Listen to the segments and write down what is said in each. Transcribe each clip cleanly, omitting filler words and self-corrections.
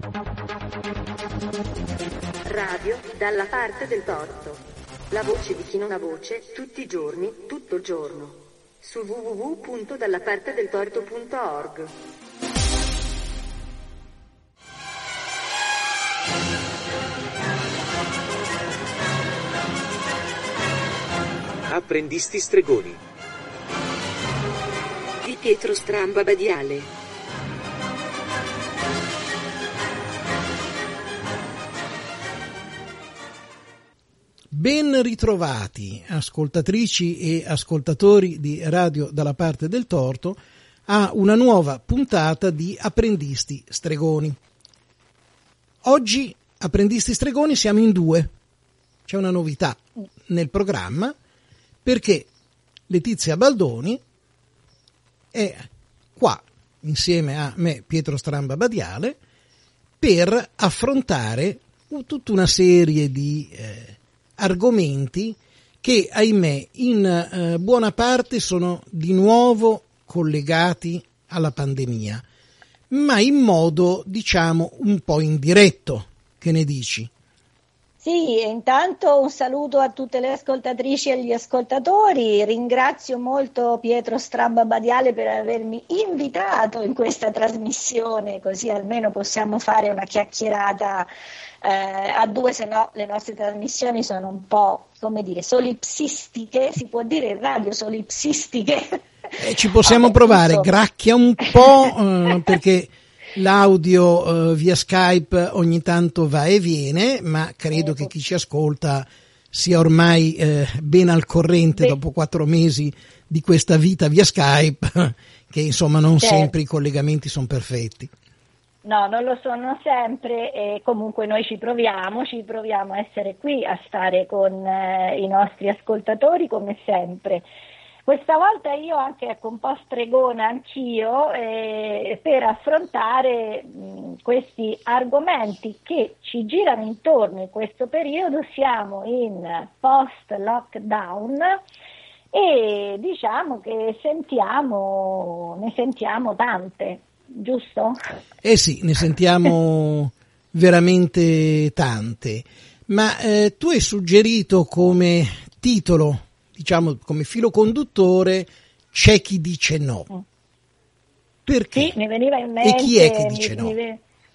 Radio dalla parte del torto. La voce di chi non ha voce, tutti i giorni, tutto il giorno. Su www.dallapartedeltorto.org. Apprendisti stregoni Di Pietro Stramba Badiale. Ben ritrovati ascoltatrici e ascoltatori di Radio dalla parte del torto a una nuova puntata di Apprendisti Stregoni. Oggi Apprendisti Stregoni siamo in due. C'è una novità nel programma perché Letizia Baldoni è qua insieme a me, Pietro Stramba Badiale, per affrontare tutta una serie di argomenti che, ahimè, in buona parte sono di nuovo collegati alla pandemia, ma in modo, diciamo, un po' indiretto. Che ne dici? Sì, intanto un saluto a tutte le ascoltatrici e gli ascoltatori. Ringrazio molto Pietro Stramba Badiale per avermi invitato in questa trasmissione, così almeno possiamo fare una chiacchierata a due, se no le nostre trasmissioni sono un po', come dire, solipsistiche, si può dire in radio solipsistiche. Ci possiamo provare, gracchia un po' perché l'audio via Skype ogni tanto va e viene, ma credo che chi ci ascolta sia ormai ben al corrente dopo 4 mesi di questa vita via Skype, che insomma non sempre i collegamenti sono perfetti. No, non lo sono sempre e comunque noi ci proviamo a essere qui, a stare con i nostri ascoltatori come sempre. Questa volta io anche un po' stregona anch'io per affrontare questi argomenti che ci girano intorno in questo periodo. Siamo in post-lockdown e diciamo che ne sentiamo tante. Giusto? Sì, ne sentiamo veramente tante, ma tu hai suggerito come titolo, diciamo come filo conduttore, c'è chi dice no. Perché? Sì, mi veniva in mente. E chi è che dice no? Mi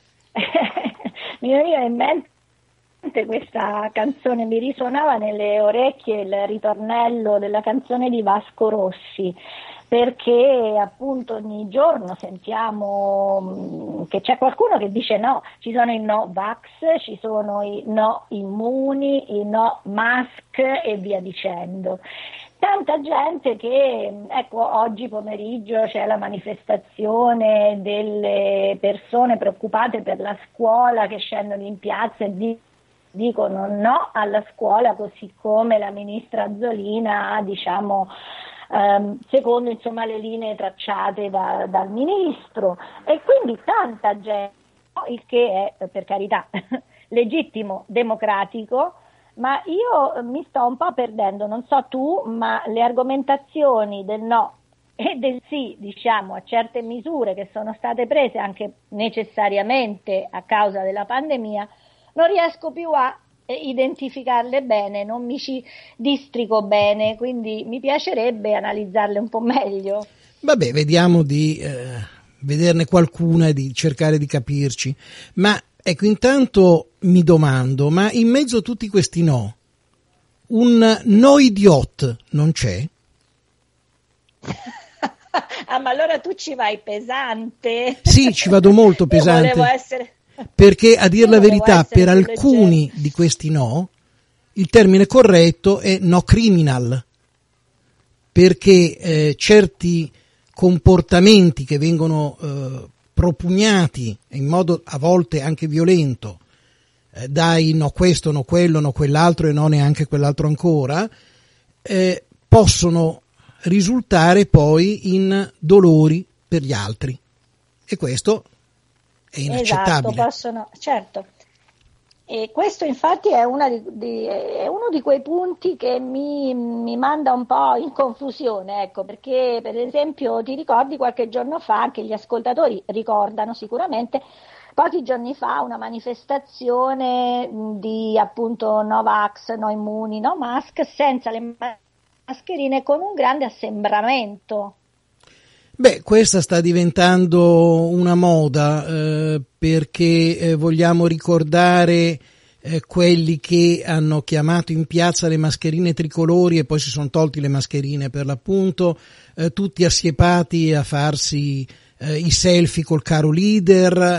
veniva in mente questa canzone, mi risuonava nelle orecchie il ritornello della canzone di Vasco Rossi, perché appunto ogni giorno sentiamo che c'è qualcuno che dice no, ci sono i no vax, ci sono i no immuni, i no mask e via dicendo. Tanta gente che, ecco, oggi pomeriggio c'è la manifestazione delle persone preoccupate per la scuola che scendono in piazza e dicono no alla scuola, così come la ministra Azzolina ha, diciamo, secondo insomma le linee tracciate dal ministro, e quindi tanta gente, il che è per carità legittimo, democratico, ma io mi sto un po' perdendo, non so tu, ma le argomentazioni del no e del sì, diciamo, a certe misure che sono state prese anche necessariamente a causa della pandemia, non riesco più a identificarle bene, non mi ci districo bene, quindi mi piacerebbe analizzarle un po' meglio. Vabbè, vediamo di vederne qualcuna e di cercare di capirci. Ma ecco, intanto mi domando, ma in mezzo a tutti questi no, un no idiot non c'è? Ah, ma allora tu ci vai pesante. Sì, ci vado molto pesante. Volevo essere... Perché, a dir la verità, per alcuni di questi no, il termine corretto è no criminal, perché certi comportamenti che vengono propugnati in modo a volte anche violento dai no questo, no quello, no quell'altro e no neanche quell'altro ancora, possono risultare poi in dolori per gli altri, e questo è inaccettabile. Esatto, possono, certo. E questo infatti è uno di quei punti che mi manda un po' in confusione, ecco, perché per esempio ti ricordi qualche giorno fa, che gli ascoltatori ricordano sicuramente, pochi giorni fa una manifestazione di appunto no vax, no immuni, no mask, senza le mascherine, con un grande assembramento. Beh, questa sta diventando una moda perché vogliamo ricordare quelli che hanno chiamato in piazza le mascherine tricolori e poi si sono tolti le mascherine per l'appunto, tutti assiepati a farsi i selfie col caro leader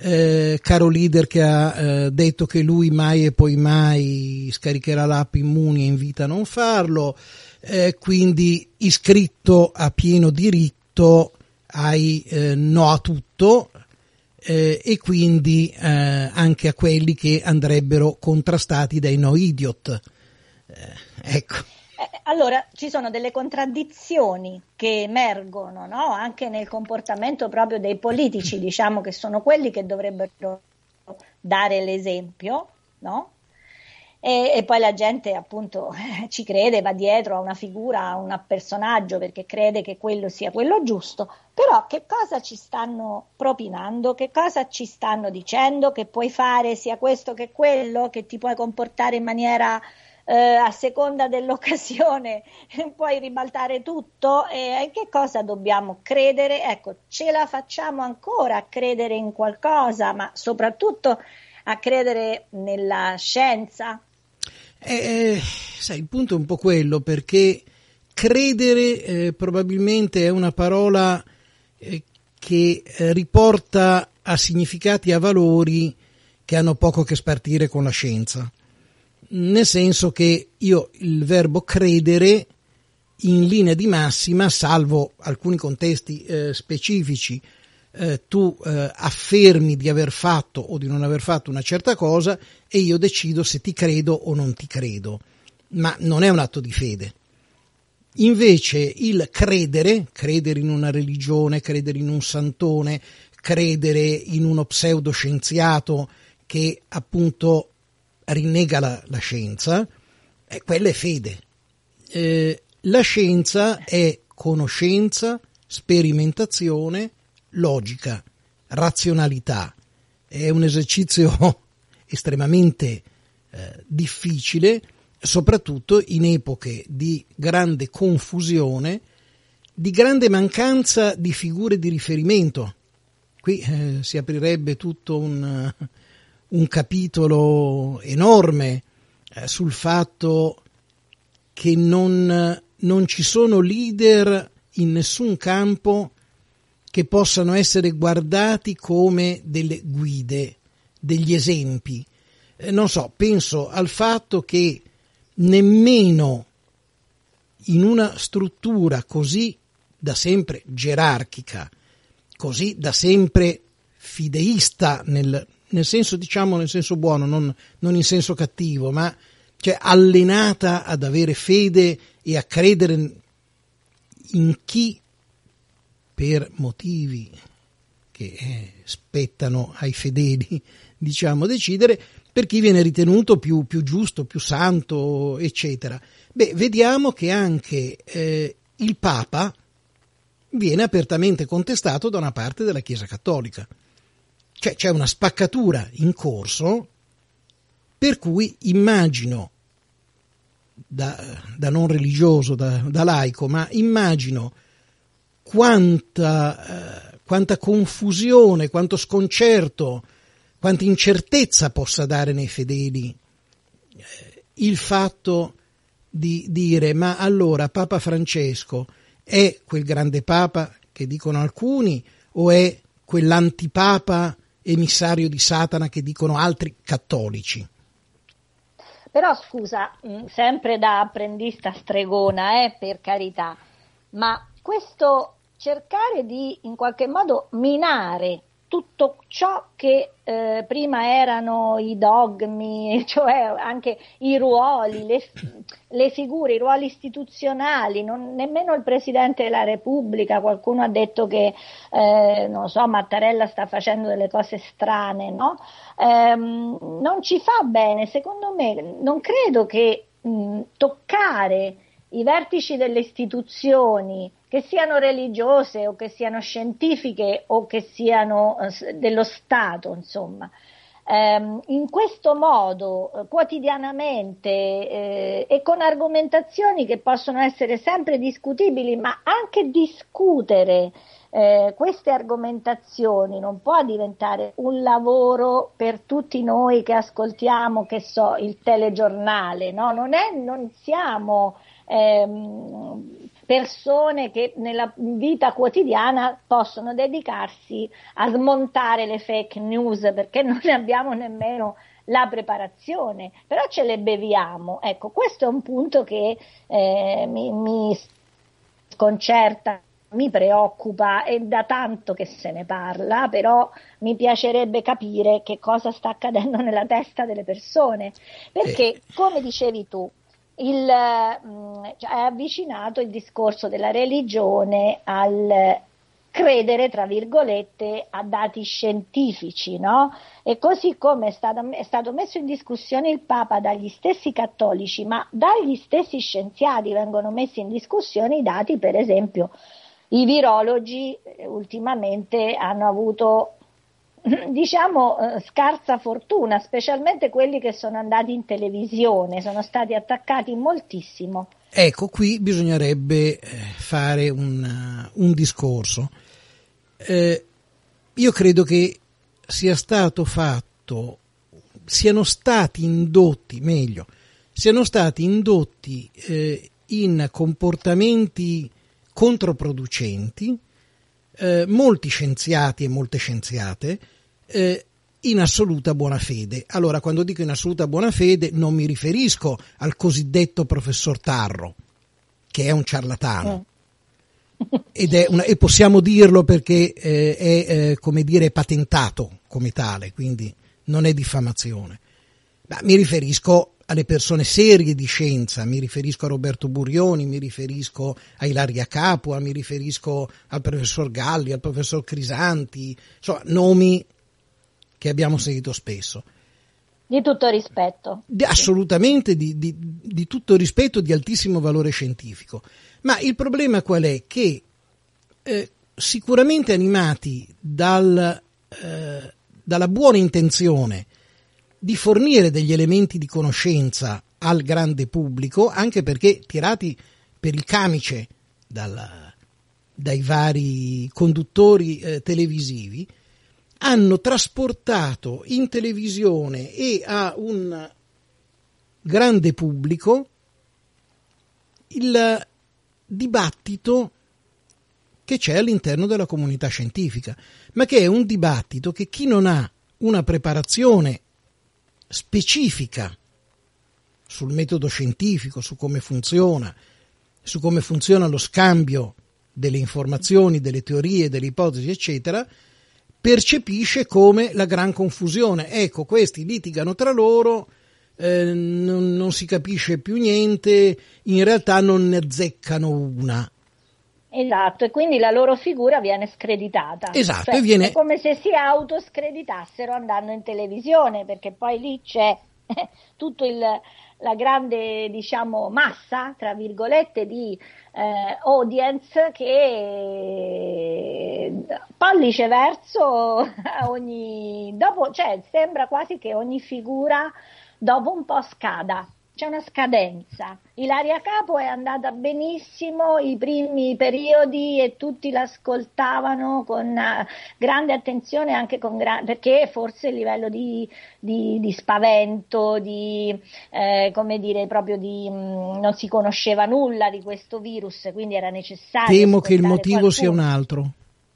che ha detto che lui mai e poi mai scaricherà l'app Immuni e invita a non farlo, quindi iscritto a pieno diritto ai no a tutto, e quindi anche a quelli che andrebbero contrastati dai no idiot. Ecco. Allora, ci sono delle contraddizioni che emergono, no? Anche nel comportamento proprio dei politici, diciamo che sono quelli che dovrebbero dare l'esempio, no? E poi la gente appunto ci crede, va dietro a una figura, a un personaggio perché crede che quello sia quello giusto, però che cosa ci stanno propinando, che cosa ci stanno dicendo, che puoi fare sia questo che quello, che ti puoi comportare in maniera a seconda dell'occasione, puoi ribaltare tutto, e che cosa dobbiamo credere? Ecco, ce la facciamo ancora a credere in qualcosa, ma soprattutto a credere nella scienza? Sai, il punto è un po' quello, perché credere probabilmente è una parola che riporta a significati, a valori che hanno poco a che spartire con la scienza, nel senso che io il verbo credere in linea di massima, salvo alcuni contesti specifici, tu affermi di aver fatto o di non aver fatto una certa cosa e io decido se ti credo o non ti credo, ma non è un atto di fede. Invece il credere in una religione, credere in un santone, credere in uno pseudoscienziato che appunto rinnega la scienza, quella è fede. La scienza è conoscenza, sperimentazione, logica, razionalità. È un esercizio estremamente difficile, soprattutto in epoche di grande confusione, di grande mancanza di figure di riferimento. Qui si aprirebbe tutto un capitolo enorme sul fatto che non ci sono leader in nessun campo che possano essere guardati come delle guide, degli esempi. Non so, penso al fatto che nemmeno in una struttura così da sempre gerarchica, così da sempre fideista nel senso, diciamo, nel senso buono, non in senso cattivo, ma cioè allenata ad avere fede e a credere in chi, per motivi che spettano ai fedeli, diciamo, decidere, per chi viene ritenuto più giusto, più santo, eccetera. Beh, vediamo che anche il Papa viene apertamente contestato da una parte della Chiesa Cattolica. Cioè c'è una spaccatura in corso, per cui immagino, da non religioso, da laico, ma immagino quanta confusione, quanto sconcerto, quanta incertezza possa dare nei fedeli il fatto di dire: ma allora Papa Francesco è quel grande Papa che dicono alcuni, o è quell'antipapa emissario di Satana che dicono altri cattolici? Però scusa, sempre da apprendista stregona, per carità, ma questo cercare di in qualche modo minare tutto ciò che prima erano i dogmi, cioè anche i ruoli, le figure, i ruoli istituzionali, nemmeno il Presidente della Repubblica, qualcuno ha detto che, non so, Mattarella sta facendo delle cose strane, no? Non ci fa bene, secondo me, non credo che toccare i vertici delle istituzioni, che siano religiose o che siano scientifiche o che siano dello Stato, insomma, in questo modo quotidianamente e con argomentazioni che possono essere sempre discutibili, ma anche discutere queste argomentazioni non può diventare un lavoro per tutti noi che ascoltiamo, che so, il telegiornale, no? Non siamo persone che nella vita quotidiana possono dedicarsi a smontare le fake news, perché non ne abbiamo nemmeno la preparazione, però ce le beviamo. Ecco, questo è un punto che mi sconcerta, mi preoccupa, è da tanto che se ne parla, però mi piacerebbe capire che cosa sta accadendo nella testa delle persone, perché come dicevi tu, è avvicinato il discorso della religione al credere, tra virgolette, a dati scientifici, no? E così come è stato messo in discussione il Papa dagli stessi cattolici, ma dagli stessi scienziati vengono messi in discussione i dati, per esempio, i virologi ultimamente hanno avuto, diciamo, scarsa fortuna, specialmente quelli che sono andati in televisione, sono stati attaccati moltissimo. Ecco, qui bisognerebbe fare un discorso. Io credo che siano stati indotti in comportamenti controproducenti molti scienziati e molte scienziate in assoluta buona fede. Allora, quando dico in assoluta buona fede non mi riferisco al cosiddetto professor Tarro, che è un ciarlatano, e possiamo dirlo perché è come dire patentato come tale, quindi non è diffamazione. Ma mi riferisco alle persone serie di scienza, mi riferisco a Roberto Burioni, mi riferisco a Ilaria Capua, mi riferisco al professor Galli, al professor Crisanti, insomma nomi che abbiamo sentito spesso. Di tutto rispetto. Assolutamente di tutto rispetto, di altissimo valore scientifico. Ma il problema qual è? Che sicuramente animati dalla buona intenzione di fornire degli elementi di conoscenza al grande pubblico, anche perché tirati per il camice dai vari conduttori televisivi, hanno trasportato in televisione e a un grande pubblico il dibattito che c'è all'interno della comunità scientifica, ma che è un dibattito che chi non ha una preparazione specifica sul metodo scientifico, su come funziona lo scambio delle informazioni, delle teorie, delle ipotesi, eccetera, percepisce come la gran confusione. Ecco, questi litigano tra loro, non si capisce più niente, in realtà non ne azzeccano una. Esatto, e quindi la loro figura viene screditata. Esatto, cioè, è come se si autoscreditassero andando in televisione, perché poi lì c'è tutto la grande, diciamo, massa, tra virgolette, di audience che pollice verso sembra quasi che ogni figura dopo un po' scada. C'è una scadenza. Ilaria Capo è andata benissimo i primi periodi e tutti l'ascoltavano con grande attenzione, anche perché forse il livello di spavento, come dire, proprio non si conosceva nulla di questo virus, quindi era necessario. Temo che il motivo sia un altro.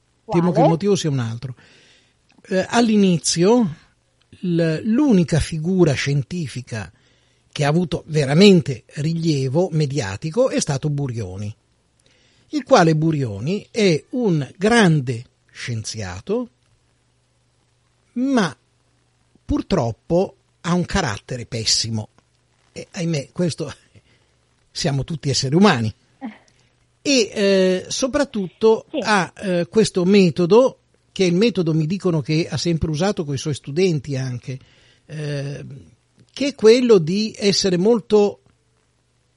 All'inizio l'unica figura scientifica che ha avuto veramente rilievo mediatico è stato Burioni, il quale Burioni è un grande scienziato, ma purtroppo ha un carattere pessimo. E ahimè, questo siamo tutti esseri umani. E soprattutto sì, ha questo metodo, che è il metodo, mi dicono, che ha sempre usato con i suoi studenti anche, che è quello di essere molto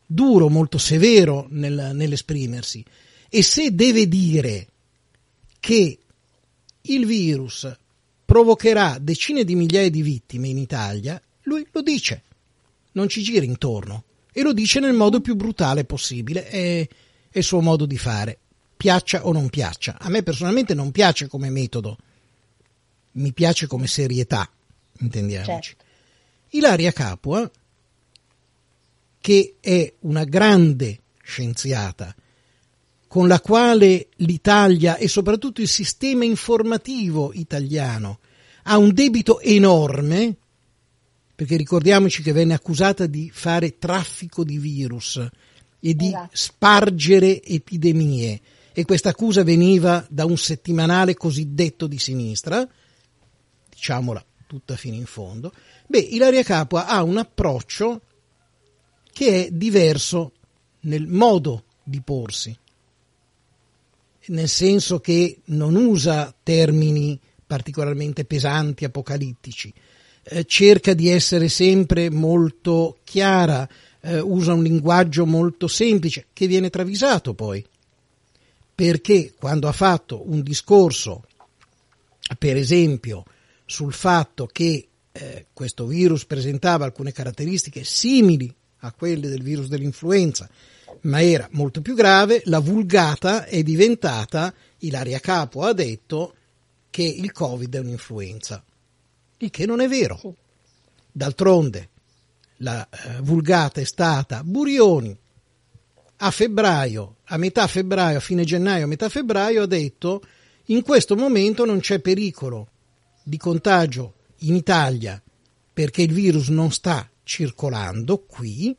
duro, molto severo nell'esprimersi, e se deve dire che il virus provocherà decine di migliaia di vittime in Italia, lui lo dice, non ci gira intorno, e lo dice nel modo più brutale possibile. È il suo modo di fare, piaccia o non piaccia. A me personalmente non piace come metodo, mi piace come serietà, intendiamoci. Certo. Ilaria Capua, che è una grande scienziata, con la quale l'Italia e soprattutto il sistema informativo italiano ha un debito enorme, perché ricordiamoci che venne accusata di fare traffico di virus e di spargere epidemie, e questa accusa veniva da un settimanale cosiddetto di sinistra, diciamola tutta fino in fondo. Ilaria Capua ha un approccio che è diverso nel modo di porsi, nel senso che non usa termini particolarmente pesanti, apocalittici, cerca di essere sempre molto chiara, usa un linguaggio molto semplice che viene travisato poi, perché quando ha fatto un discorso, per esempio, sul fatto che questo virus presentava alcune caratteristiche simili a quelle del virus dell'influenza, ma era molto più grave, la vulgata è diventata: Ilaria Capua ha detto che il Covid è un'influenza, il che non è vero. D'altronde la vulgata è stata: Burioni a febbraio, a metà febbraio, a fine gennaio, a metà febbraio, ha detto: in questo momento non c'è pericolo di contagio in Italia perché il virus non sta circolando qui.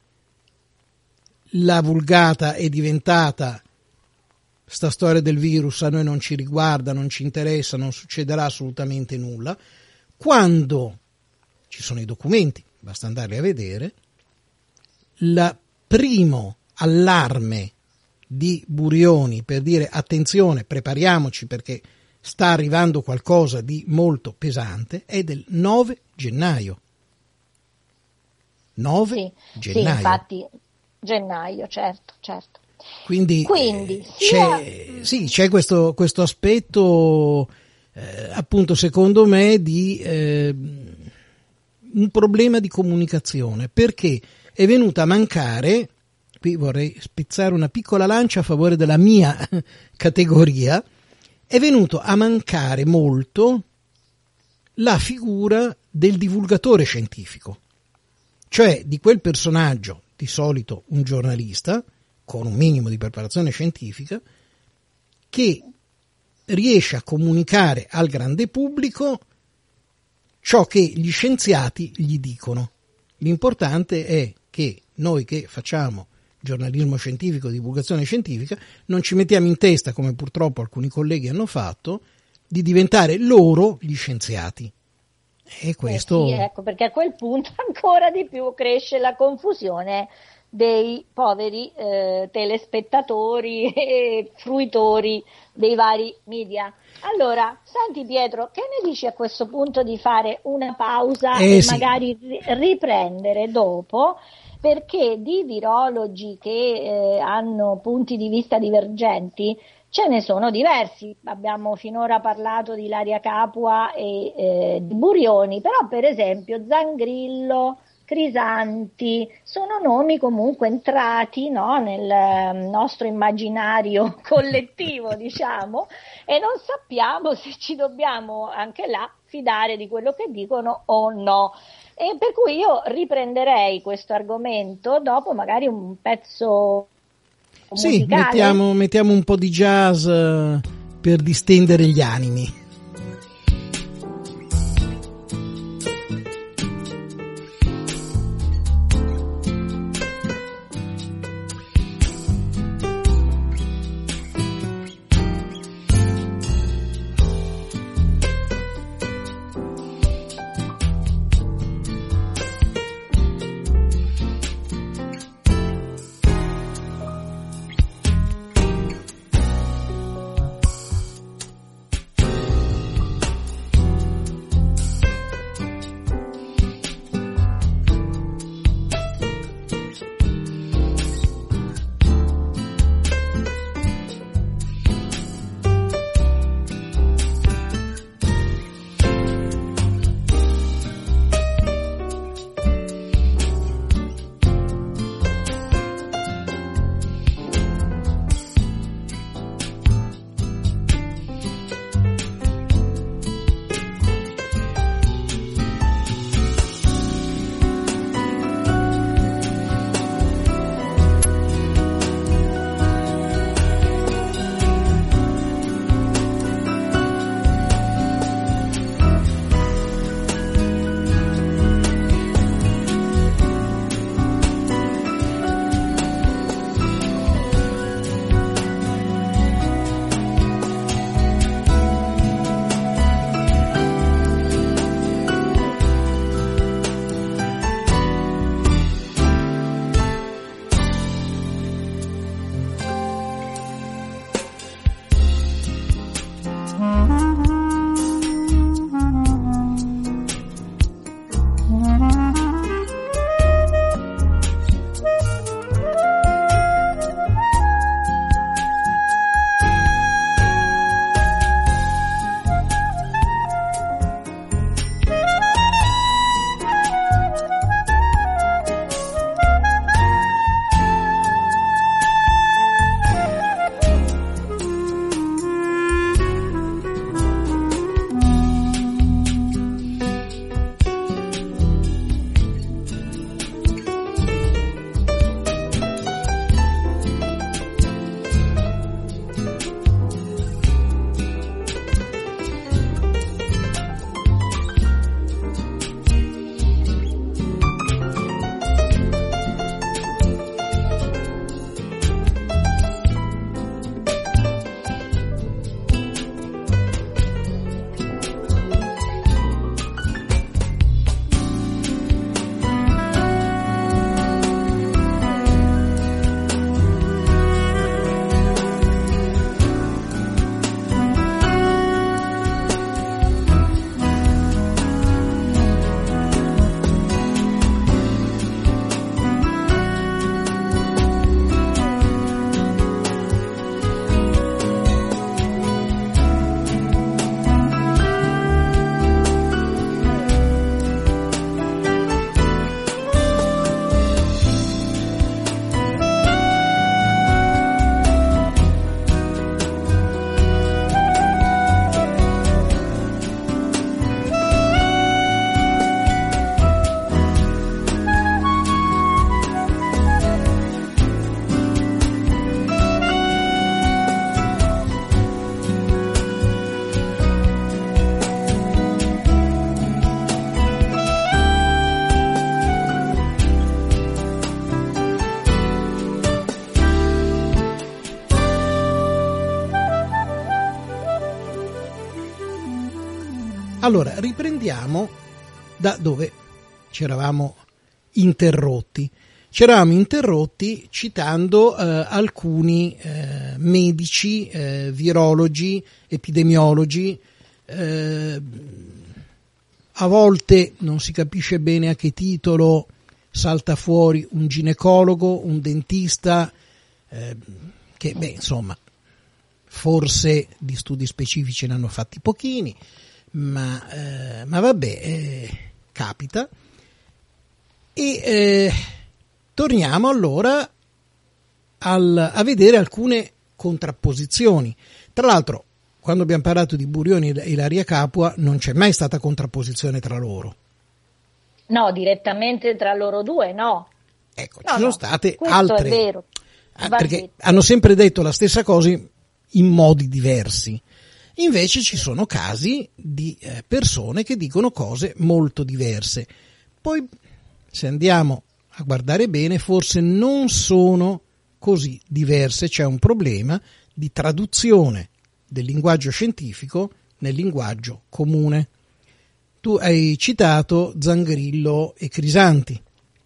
La vulgata è diventata: sta storia del virus a noi non ci riguarda, non ci interessa, non succederà assolutamente nulla, quando ci sono i documenti, basta andarli a vedere. Il primo allarme di Burioni per dire: attenzione, prepariamoci perché sta arrivando qualcosa di molto pesante, è del 9 gennaio. 9 gennaio. Sì, infatti gennaio, certo. Quindi c'è questo aspetto, appunto, secondo me, di un problema di comunicazione, perché è venuta a mancare, qui vorrei spezzare una piccola lancia a favore della mia categoria, è venuto a mancare molto la figura del divulgatore scientifico, cioè di quel personaggio, di solito un giornalista con un minimo di preparazione scientifica, che riesce a comunicare al grande pubblico ciò che gli scienziati gli dicono. L'importante è che noi che facciamo giornalismo scientifico, divulgazione scientifica, non ci mettiamo in testa, come purtroppo alcuni colleghi hanno fatto, di diventare loro gli scienziati. E questo... sì, ecco, perché a quel punto ancora di più cresce la confusione dei poveri telespettatori e fruitori dei vari media. Allora, senti Pietro, che ne dici a questo punto di fare una pausa e sì, magari riprendere dopo? Perché di virologi che hanno punti di vista divergenti ce ne sono diversi. Abbiamo finora parlato di Ilaria Capua e di Burioni, però per esempio Zangrillo, Crisanti sono nomi comunque entrati, no, nel nostro immaginario collettivo, diciamo, e non sappiamo se ci dobbiamo anche là fidare di quello che dicono o no. E per cui io riprenderei questo argomento dopo magari un pezzo musicale. Sì, mettiamo un po' di jazz per distendere gli animi. Allora, riprendiamo da dove ci eravamo interrotti. Ci eravamo interrotti citando alcuni medici, virologi, epidemiologi. A volte non si capisce bene a che titolo salta fuori un ginecologo, un dentista, che insomma, forse di studi specifici ne hanno fatti pochini, ma vabbè, capita. E torniamo allora a vedere alcune contrapposizioni. Tra l'altro, quando abbiamo parlato di Burioni e Ilaria Capua non c'è mai stata contrapposizione tra loro. No, direttamente tra loro due no. Ecco, ci sono state questo altre, è vero. perché hanno sempre detto la stessa cosa in modi diversi. Invece ci sono casi di persone che dicono cose molto diverse. Poi, se andiamo a guardare bene, forse non sono così diverse, c'è un problema di traduzione del linguaggio scientifico nel linguaggio comune. Tu hai citato Zangrillo e Crisanti.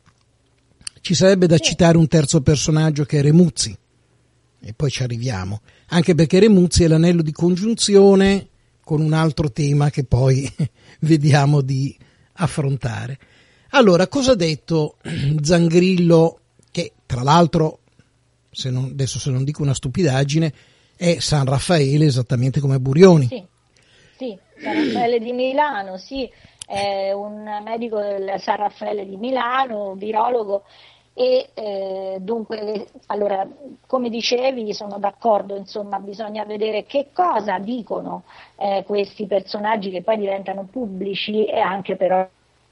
Ci sarebbe da citare un terzo personaggio che è Remuzzi, e poi ci arriviamo, anche perché Remuzzi è l'anello di congiunzione con un altro tema che poi vediamo di affrontare. Allora, cosa ha detto Zangrillo, che tra l'altro, adesso se non dico una stupidaggine, è San Raffaele esattamente come Burioni. Sì, San Raffaele di Milano, sì, è un medico del San Raffaele di Milano, virologo, e dunque, allora, come dicevi, sono d'accordo, insomma, bisogna vedere che cosa dicono questi personaggi che poi diventano pubblici e anche però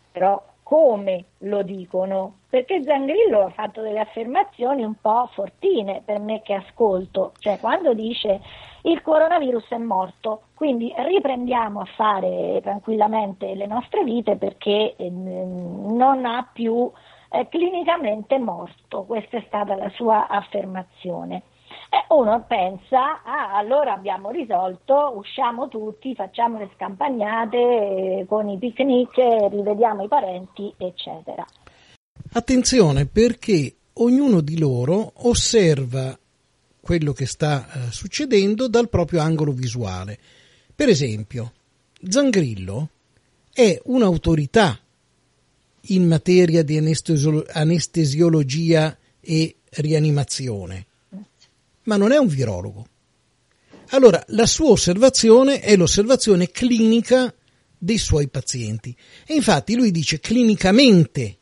come lo dicono, perché Zangrillo ha fatto delle affermazioni un po' fortine per me che ascolto, cioè quando dice il coronavirus è morto, quindi riprendiamo a fare tranquillamente le nostre vite perché non ha più clinicamente morto, questa è stata la sua affermazione. Uno pensa, allora abbiamo risolto, usciamo tutti, facciamo le scampagnate con i picnic, rivediamo i parenti, eccetera. Attenzione, perché ognuno di loro osserva quello che sta succedendo dal proprio angolo visuale. Per esempio, Zangrillo è un'autorità in materia di anestesiologia e rianimazione, ma non è un virologo. Allora, la sua osservazione è l'osservazione clinica dei suoi pazienti. E infatti lui dice clinicamente.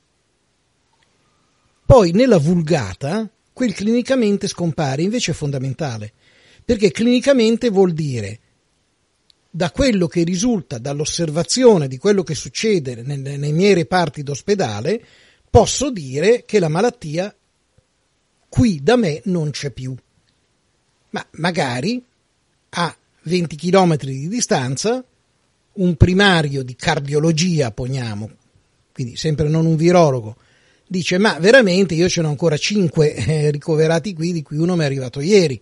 Poi nella vulgata quel clinicamente scompare, invece è fondamentale, perché clinicamente vuol dire da quello che risulta dall'osservazione di quello che succede nei miei reparti d'ospedale, posso dire che la malattia qui da me non c'è più. Ma magari a 20 chilometri di distanza un primario di cardiologia, poniamo, quindi sempre non un virologo, dice ma veramente io ce n'ho ancora 5 ricoverati qui, di cui uno mi è arrivato ieri.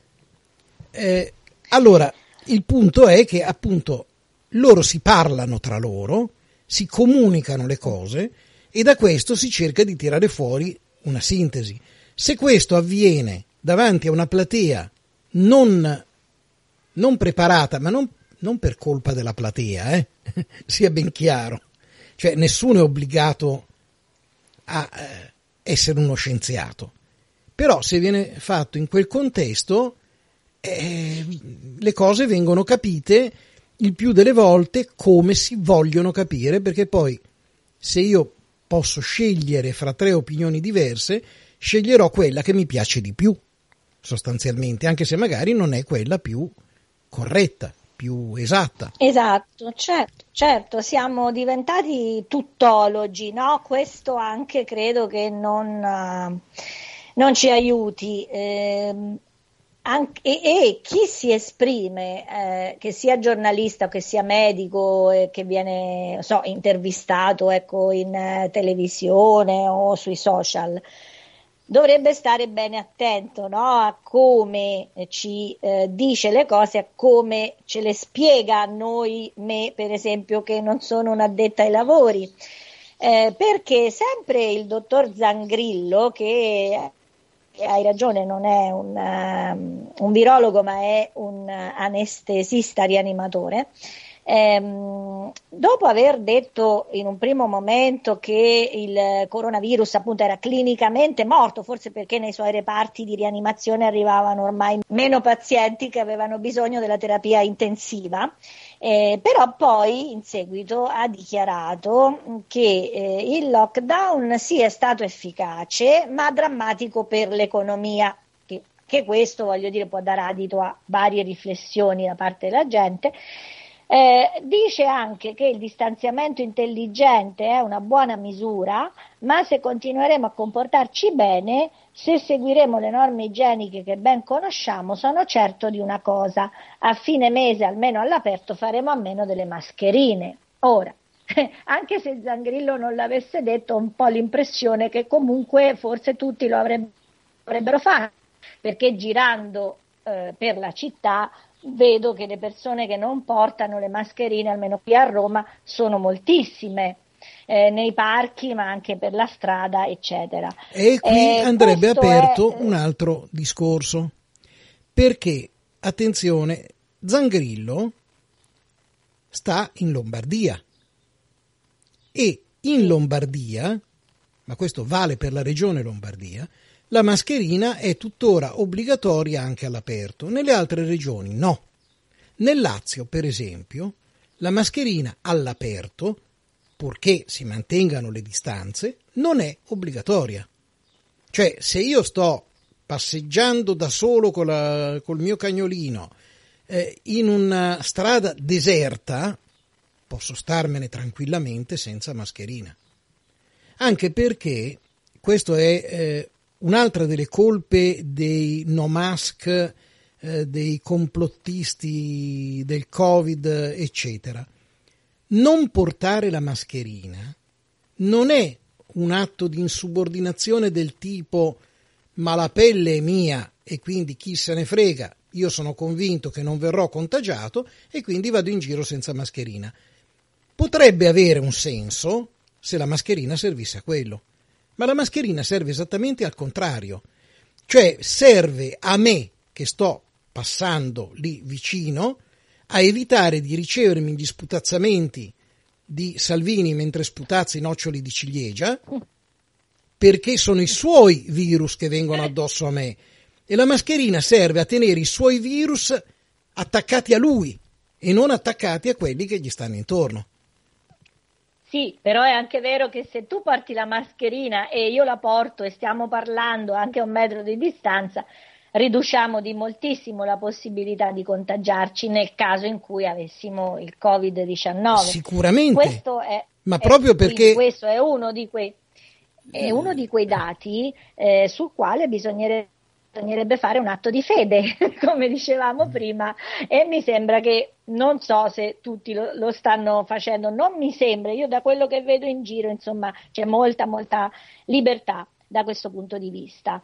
Allora il punto è che appunto loro si parlano tra loro, si comunicano le cose e da questo si cerca di tirare fuori una sintesi. Se questo avviene davanti a una platea non preparata, ma non per colpa della platea, sia ben chiaro, cioè nessuno è obbligato a essere uno scienziato, però se viene fatto in quel contesto le cose vengono capite il più delle volte come si vogliono capire, perché poi se io posso scegliere fra 3 opinioni diverse, sceglierò quella che mi piace di più, sostanzialmente, anche se magari non è quella più corretta, più esatta. Esatto, certo, siamo diventati tuttologi, no? Questo anche credo che non ci aiuti. E chi si esprime, che sia giornalista o che sia medico, che viene intervistato in televisione o sui social, dovrebbe stare bene attento, no? A come ci dice le cose, a come ce le spiega a noi, me per esempio che non sono un'addetta ai lavori, perché sempre il dottor Zangrillo, che hai ragione, non è un virologo ma è un anestesista rianimatore, dopo aver detto in un primo momento che il coronavirus appunto era clinicamente morto, forse perché nei suoi reparti di rianimazione arrivavano ormai meno pazienti che avevano bisogno della terapia intensiva, però poi in seguito ha dichiarato che il lockdown sì è stato efficace ma drammatico per l'economia, che questo voglio dire può dare adito a varie riflessioni da parte della gente. Dice anche che il distanziamento intelligente è una buona misura, ma se continueremo a comportarci bene, se seguiremo le norme igieniche che ben conosciamo, sono certo di una cosa: a fine mese, almeno all'aperto, faremo a meno delle mascherine. Ora, anche se Zangrillo non l'avesse detto, ho un po' l'impressione che comunque forse tutti lo avrebbero fatto, perché girando per la città vedo che le persone che non portano le mascherine, almeno qui a Roma, sono moltissime, nei parchi ma anche per la strada, eccetera. E qui andrebbe aperto un altro discorso, perché, attenzione, Zangrillo sta in Lombardia e in Lombardia, ma questo vale per la regione Lombardia, la mascherina è tuttora obbligatoria anche all'aperto. Nelle altre regioni no. Nel Lazio, per esempio, la mascherina all'aperto, purché si mantengano le distanze, non è obbligatoria. Cioè, se io sto passeggiando da solo col mio cagnolino in una strada deserta, posso starmene tranquillamente senza mascherina. Anche perché questo è un'altra delle colpe dei no mask, dei complottisti del Covid, eccetera. Non portare la mascherina non è un atto di insubordinazione del tipo ma la pelle è mia e quindi chi se ne frega, io sono convinto che non verrò contagiato e quindi vado in giro senza mascherina. Potrebbe avere un senso se la mascherina servisse a quello. Ma la mascherina serve esattamente al contrario, cioè serve a me che sto passando lì vicino a evitare di ricevermi gli sputazzamenti di Salvini mentre sputazza i noccioli di ciliegia, perché sono i suoi virus che vengono addosso a me e la mascherina serve a tenere i suoi virus attaccati a lui e non attaccati a quelli che gli stanno intorno. Sì, però è anche vero che se tu porti la mascherina e io la porto e stiamo parlando anche a 1 metro di distanza, riduciamo di moltissimo la possibilità di contagiarci nel caso in cui avessimo il Covid-19. Sicuramente, ma proprio perché questo è uno di quei dati sul quale bisognerebbe fare un atto di fede, come dicevamo prima, e mi sembra che, non so se tutti lo stanno facendo, non mi sembra, io da quello che vedo in giro, insomma, c'è molta libertà da questo punto di vista.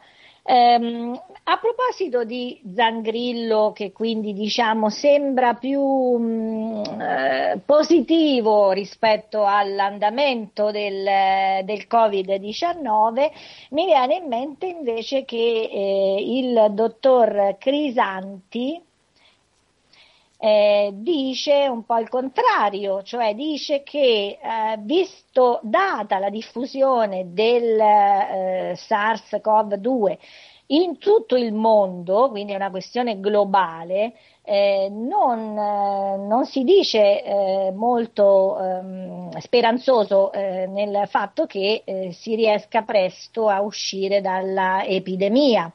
A proposito di Zangrillo, che quindi diciamo sembra più positivo rispetto all'andamento del Covid-19, mi viene in mente invece che il dottor Crisanti dice un po' il contrario, cioè dice che data la diffusione del SARS-CoV-2 in tutto il mondo, quindi è una questione globale, non si dice molto speranzoso nel fatto che si riesca presto a uscire dalla epidemia.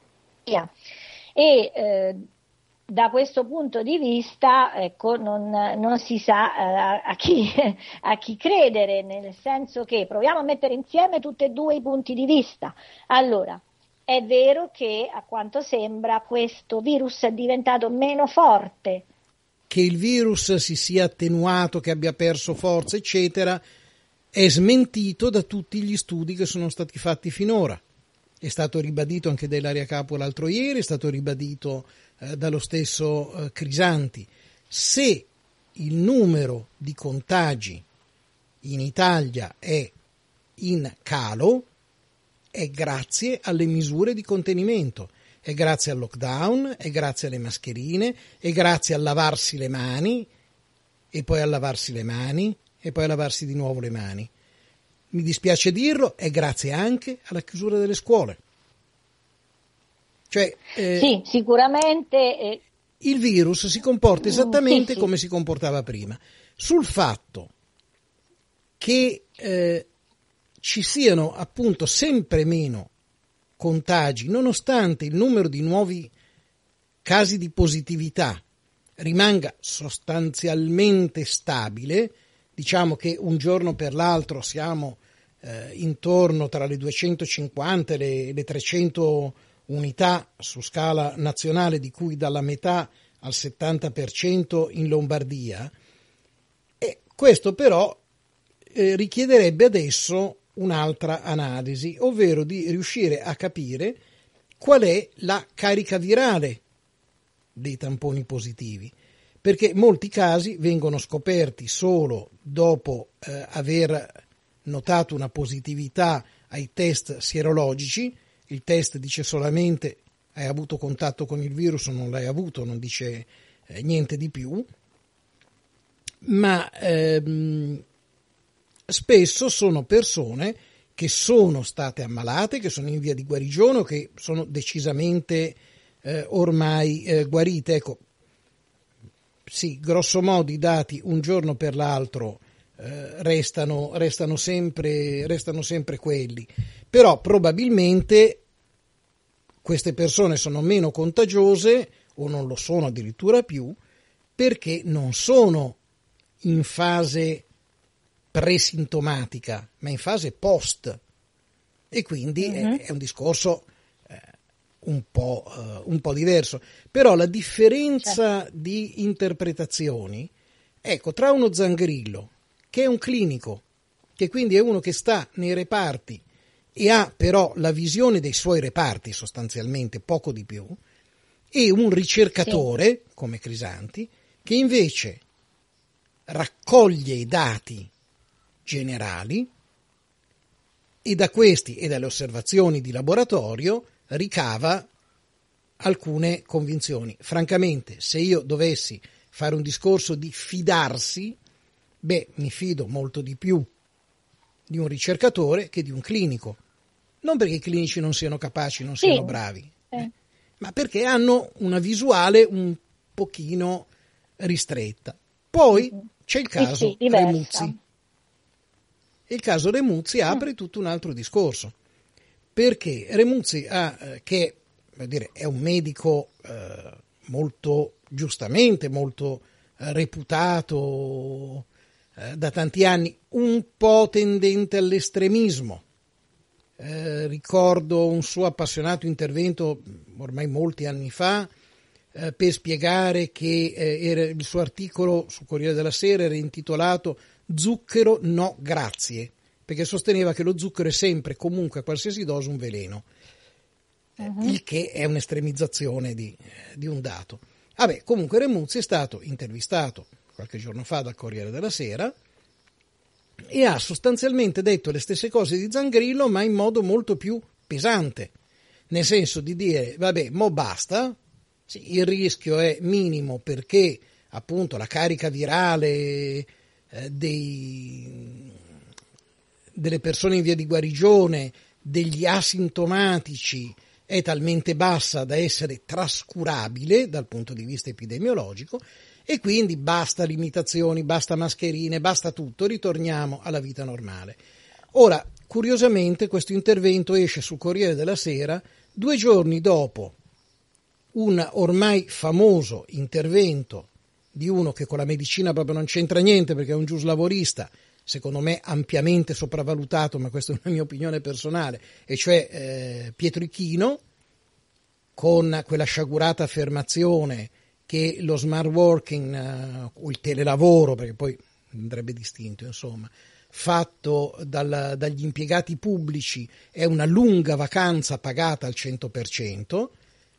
E da questo punto di vista, ecco, non si sa a chi credere, nel senso che proviamo a mettere insieme tutti e due i punti di vista. Allora, è vero che a quanto sembra questo virus è diventato meno forte. Che il virus si sia attenuato, che abbia perso forza, eccetera, è smentito da tutti gli studi che sono stati fatti finora. è stato ribadito anche da Ilaria Capo l'altro ieri, è stato ribadito dallo stesso Crisanti. Se il numero di contagi in Italia è in calo, è grazie alle misure di contenimento, è grazie al lockdown, è grazie alle mascherine, è grazie a lavarsi le mani e poi a lavarsi le mani e poi a lavarsi di nuovo le mani. Mi dispiace dirlo, è grazie anche alla chiusura delle scuole. Cioè, sì, sicuramente. Il virus si comporta esattamente sì. come si comportava prima. Sul fatto che ci siano appunto sempre meno contagi, nonostante il numero di nuovi casi di positività rimanga sostanzialmente stabile, diciamo che un giorno per l'altro siamo intorno tra le 250 e le 300 unità su scala nazionale, di cui dalla metà al 70% in Lombardia, e questo però richiederebbe adesso un'altra analisi, ovvero di riuscire a capire qual è la carica virale dei tamponi positivi, perché molti casi vengono scoperti solo dopo aver notato una positività ai test sierologici. Il test dice solamente hai avuto contatto con il virus o non l'hai avuto, non dice niente di più, ma spesso sono persone che sono state ammalate, che sono in via di guarigione o che sono decisamente ormai guarite. Ecco, sì, grosso modo i dati un giorno per l'altro restano sempre quelli, però probabilmente queste persone sono meno contagiose o non lo sono addirittura più perché non sono in fase presintomatica ma in fase post, e quindi è un discorso un po' diverso. Però la differenza di interpretazioni, ecco, tra uno Zangrillo che è un clinico, che quindi è uno che sta nei reparti e ha però la visione dei suoi reparti sostanzialmente, poco di più, e un ricercatore come Crisanti che invece raccoglie i dati generali e da questi e dalle osservazioni di laboratorio ricava alcune convinzioni. Francamente, se io dovessi fare un discorso di fidarsi, mi fido molto di più di un ricercatore che di un clinico. Non perché i clinici non siano capaci, non siano bravi, ma perché hanno una visuale un pochino ristretta. Poi c'è il caso Remuzzi. Il caso Remuzzi apre tutto un altro discorso, perché Remuzzi che è un medico molto giustamente, molto reputato da tanti anni, un po' tendente all'estremismo. Ricordo un suo appassionato intervento ormai molti anni fa per spiegare che il suo articolo su Corriere della Sera era intitolato "Zucchero no grazie", perché sosteneva che lo zucchero è sempre, comunque, a qualsiasi dose un veleno, il che è un'estremizzazione di un dato. Comunque Remuzzi è stato intervistato qualche giorno fa dal Corriere della Sera e ha sostanzialmente detto le stesse cose di Zangrillo, ma in modo molto più pesante, nel senso di dire mo basta, sì, il rischio è minimo perché appunto la carica virale delle persone in via di guarigione, degli asintomatici, è talmente bassa da essere trascurabile dal punto di vista epidemiologico, e quindi basta limitazioni, basta mascherine, basta tutto, ritorniamo alla vita normale. Ora, curiosamente, questo intervento esce sul Corriere della Sera 2 giorni dopo un ormai famoso intervento di uno che con la medicina proprio non c'entra niente, perché è un giuslavorista, secondo me ampiamente sopravvalutato, ma questa è una mia opinione personale, e cioè Pietro Ichino, con quella sciagurata affermazione che lo smart working o il telelavoro, perché poi andrebbe distinto, insomma, fatto dagli impiegati pubblici è una lunga vacanza pagata al 100%,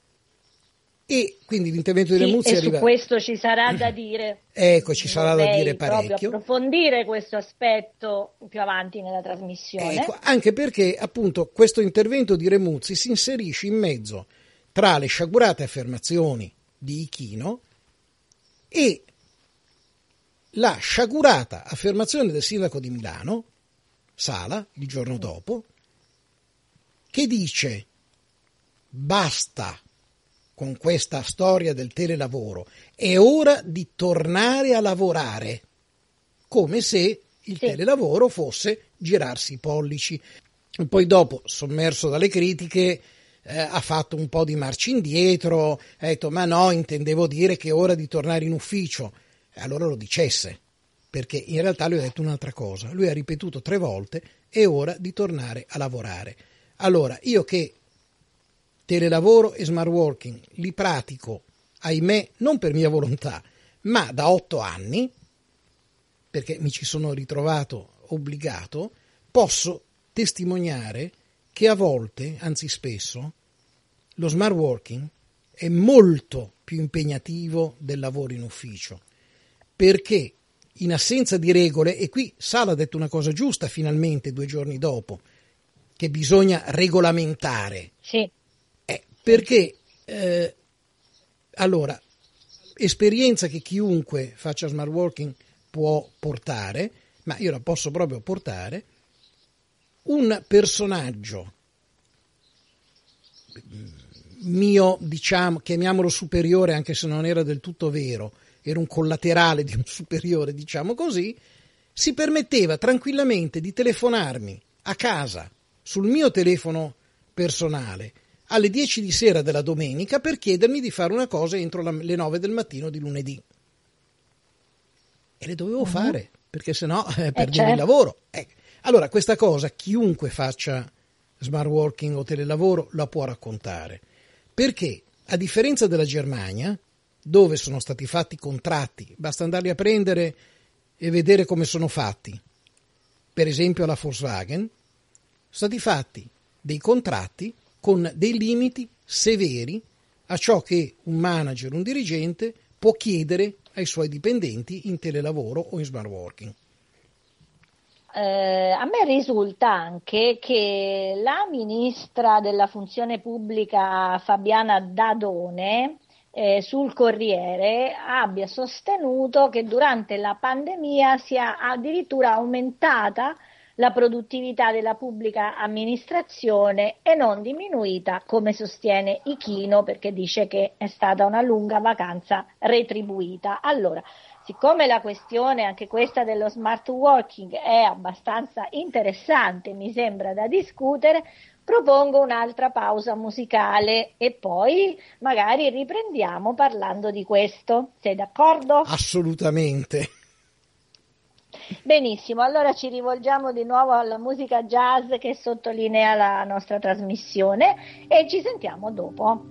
e quindi l'intervento di Remuzzi e arriva... su questo ci sarà da dire. Ecco, ci sarà da dire parecchio. Proprio approfondire questo aspetto più avanti nella trasmissione. Ecco, anche perché appunto questo intervento di Remuzzi si inserisce in mezzo tra le sciagurate affermazioni di Ichino e la sciagurata affermazione del sindaco di Milano, Sala, il giorno dopo, che dice: basta con questa storia del telelavoro, è ora di tornare a lavorare, come se il telelavoro fosse girarsi i pollici. E poi dopo, sommerso dalle critiche, ha fatto un po' di marcia indietro, ha detto: ma no, intendevo dire che è ora di tornare in ufficio. E allora lo dicesse, perché in realtà lui ha detto un'altra cosa. Lui ha ripetuto 3 volte: è ora di tornare a lavorare. Allora, io che telelavoro e smart working li pratico, ahimè, non per mia volontà, ma da 8 anni, perché mi ci sono ritrovato obbligato, posso testimoniare che a volte, anzi spesso, lo smart working è molto più impegnativo del lavoro in ufficio, perché in assenza di regole, e qui Sala ha detto una cosa giusta finalmente 2 giorni dopo, che bisogna regolamentare. Sì. Perché, allora, esperienza che chiunque faccia smart working può portare, ma io la posso proprio portare, un personaggio mio, diciamo, chiamiamolo superiore, anche se non era del tutto vero, era un collaterale di un superiore, diciamo così, si permetteva tranquillamente di telefonarmi a casa sul mio telefono personale alle 10 di sera della domenica per chiedermi di fare una cosa entro le 9 del mattino di lunedì. E le dovevo fare, perché sennò perdevo il lavoro. Allora, questa cosa chiunque faccia smart working o telelavoro la può raccontare, perché a differenza della Germania, dove sono stati fatti contratti, basta andarli a prendere e vedere come sono fatti, per esempio alla Volkswagen, sono stati fatti dei contratti con dei limiti severi a ciò che un manager, un dirigente può chiedere ai suoi dipendenti in telelavoro o in smart working. A me risulta anche che la ministra della funzione pubblica Fabiana Dadone sul Corriere abbia sostenuto che durante la pandemia sia addirittura aumentata la produttività della pubblica amministrazione e non diminuita, come sostiene Ichino, perché dice che è stata una lunga vacanza retribuita. Allora, siccome la questione, anche questa dello smart working, è abbastanza interessante, mi sembra da discutere, propongo un'altra pausa musicale e poi magari riprendiamo parlando di questo. Sei d'accordo? Assolutamente. Benissimo, allora ci rivolgiamo di nuovo alla musica jazz che sottolinea la nostra trasmissione e ci sentiamo dopo.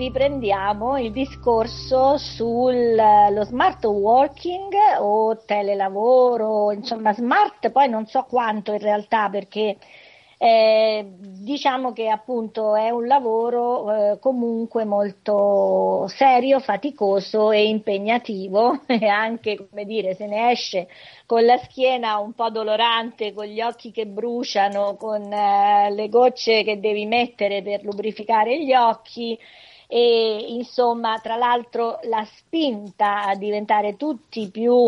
riprendiamo il discorso sullo smart working o telelavoro, insomma smart, poi non so quanto in realtà, perché diciamo che appunto è un lavoro comunque molto serio, faticoso e impegnativo e anche, come dire, se ne esce con la schiena un po' dolorante, con gli occhi che bruciano, con le gocce che devi mettere per lubrificare gli occhi. E insomma, tra l'altro, la spinta a diventare tutti più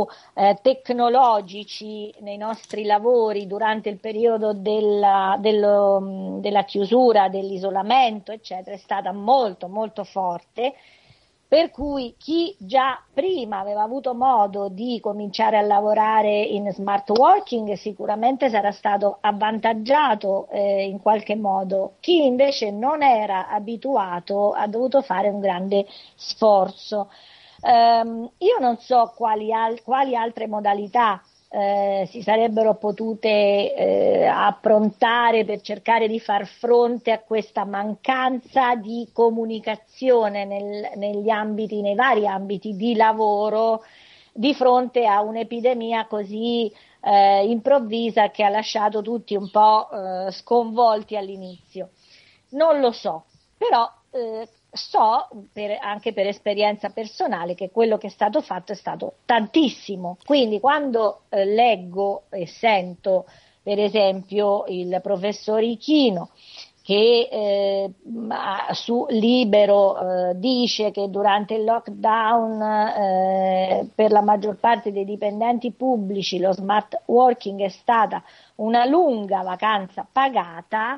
tecnologici nei nostri lavori durante il periodo della chiusura, dell'isolamento, eccetera, è stata molto molto forte. Per cui chi già prima aveva avuto modo di cominciare a lavorare in smart working sicuramente sarà stato avvantaggiato in qualche modo. Chi invece non era abituato ha dovuto fare un grande sforzo. Io non so quali altre modalità si sarebbero potute approntare per cercare di far fronte a questa mancanza di comunicazione nei vari ambiti di lavoro di fronte a un'epidemia così improvvisa che ha lasciato tutti un po' sconvolti all'inizio. Non lo so, però so anche per esperienza personale che quello che è stato fatto è stato tantissimo. Quindi quando leggo e sento per esempio il professor Ichino che su Libero dice che durante il lockdown per la maggior parte dei dipendenti pubblici lo smart working è stata una lunga vacanza pagata,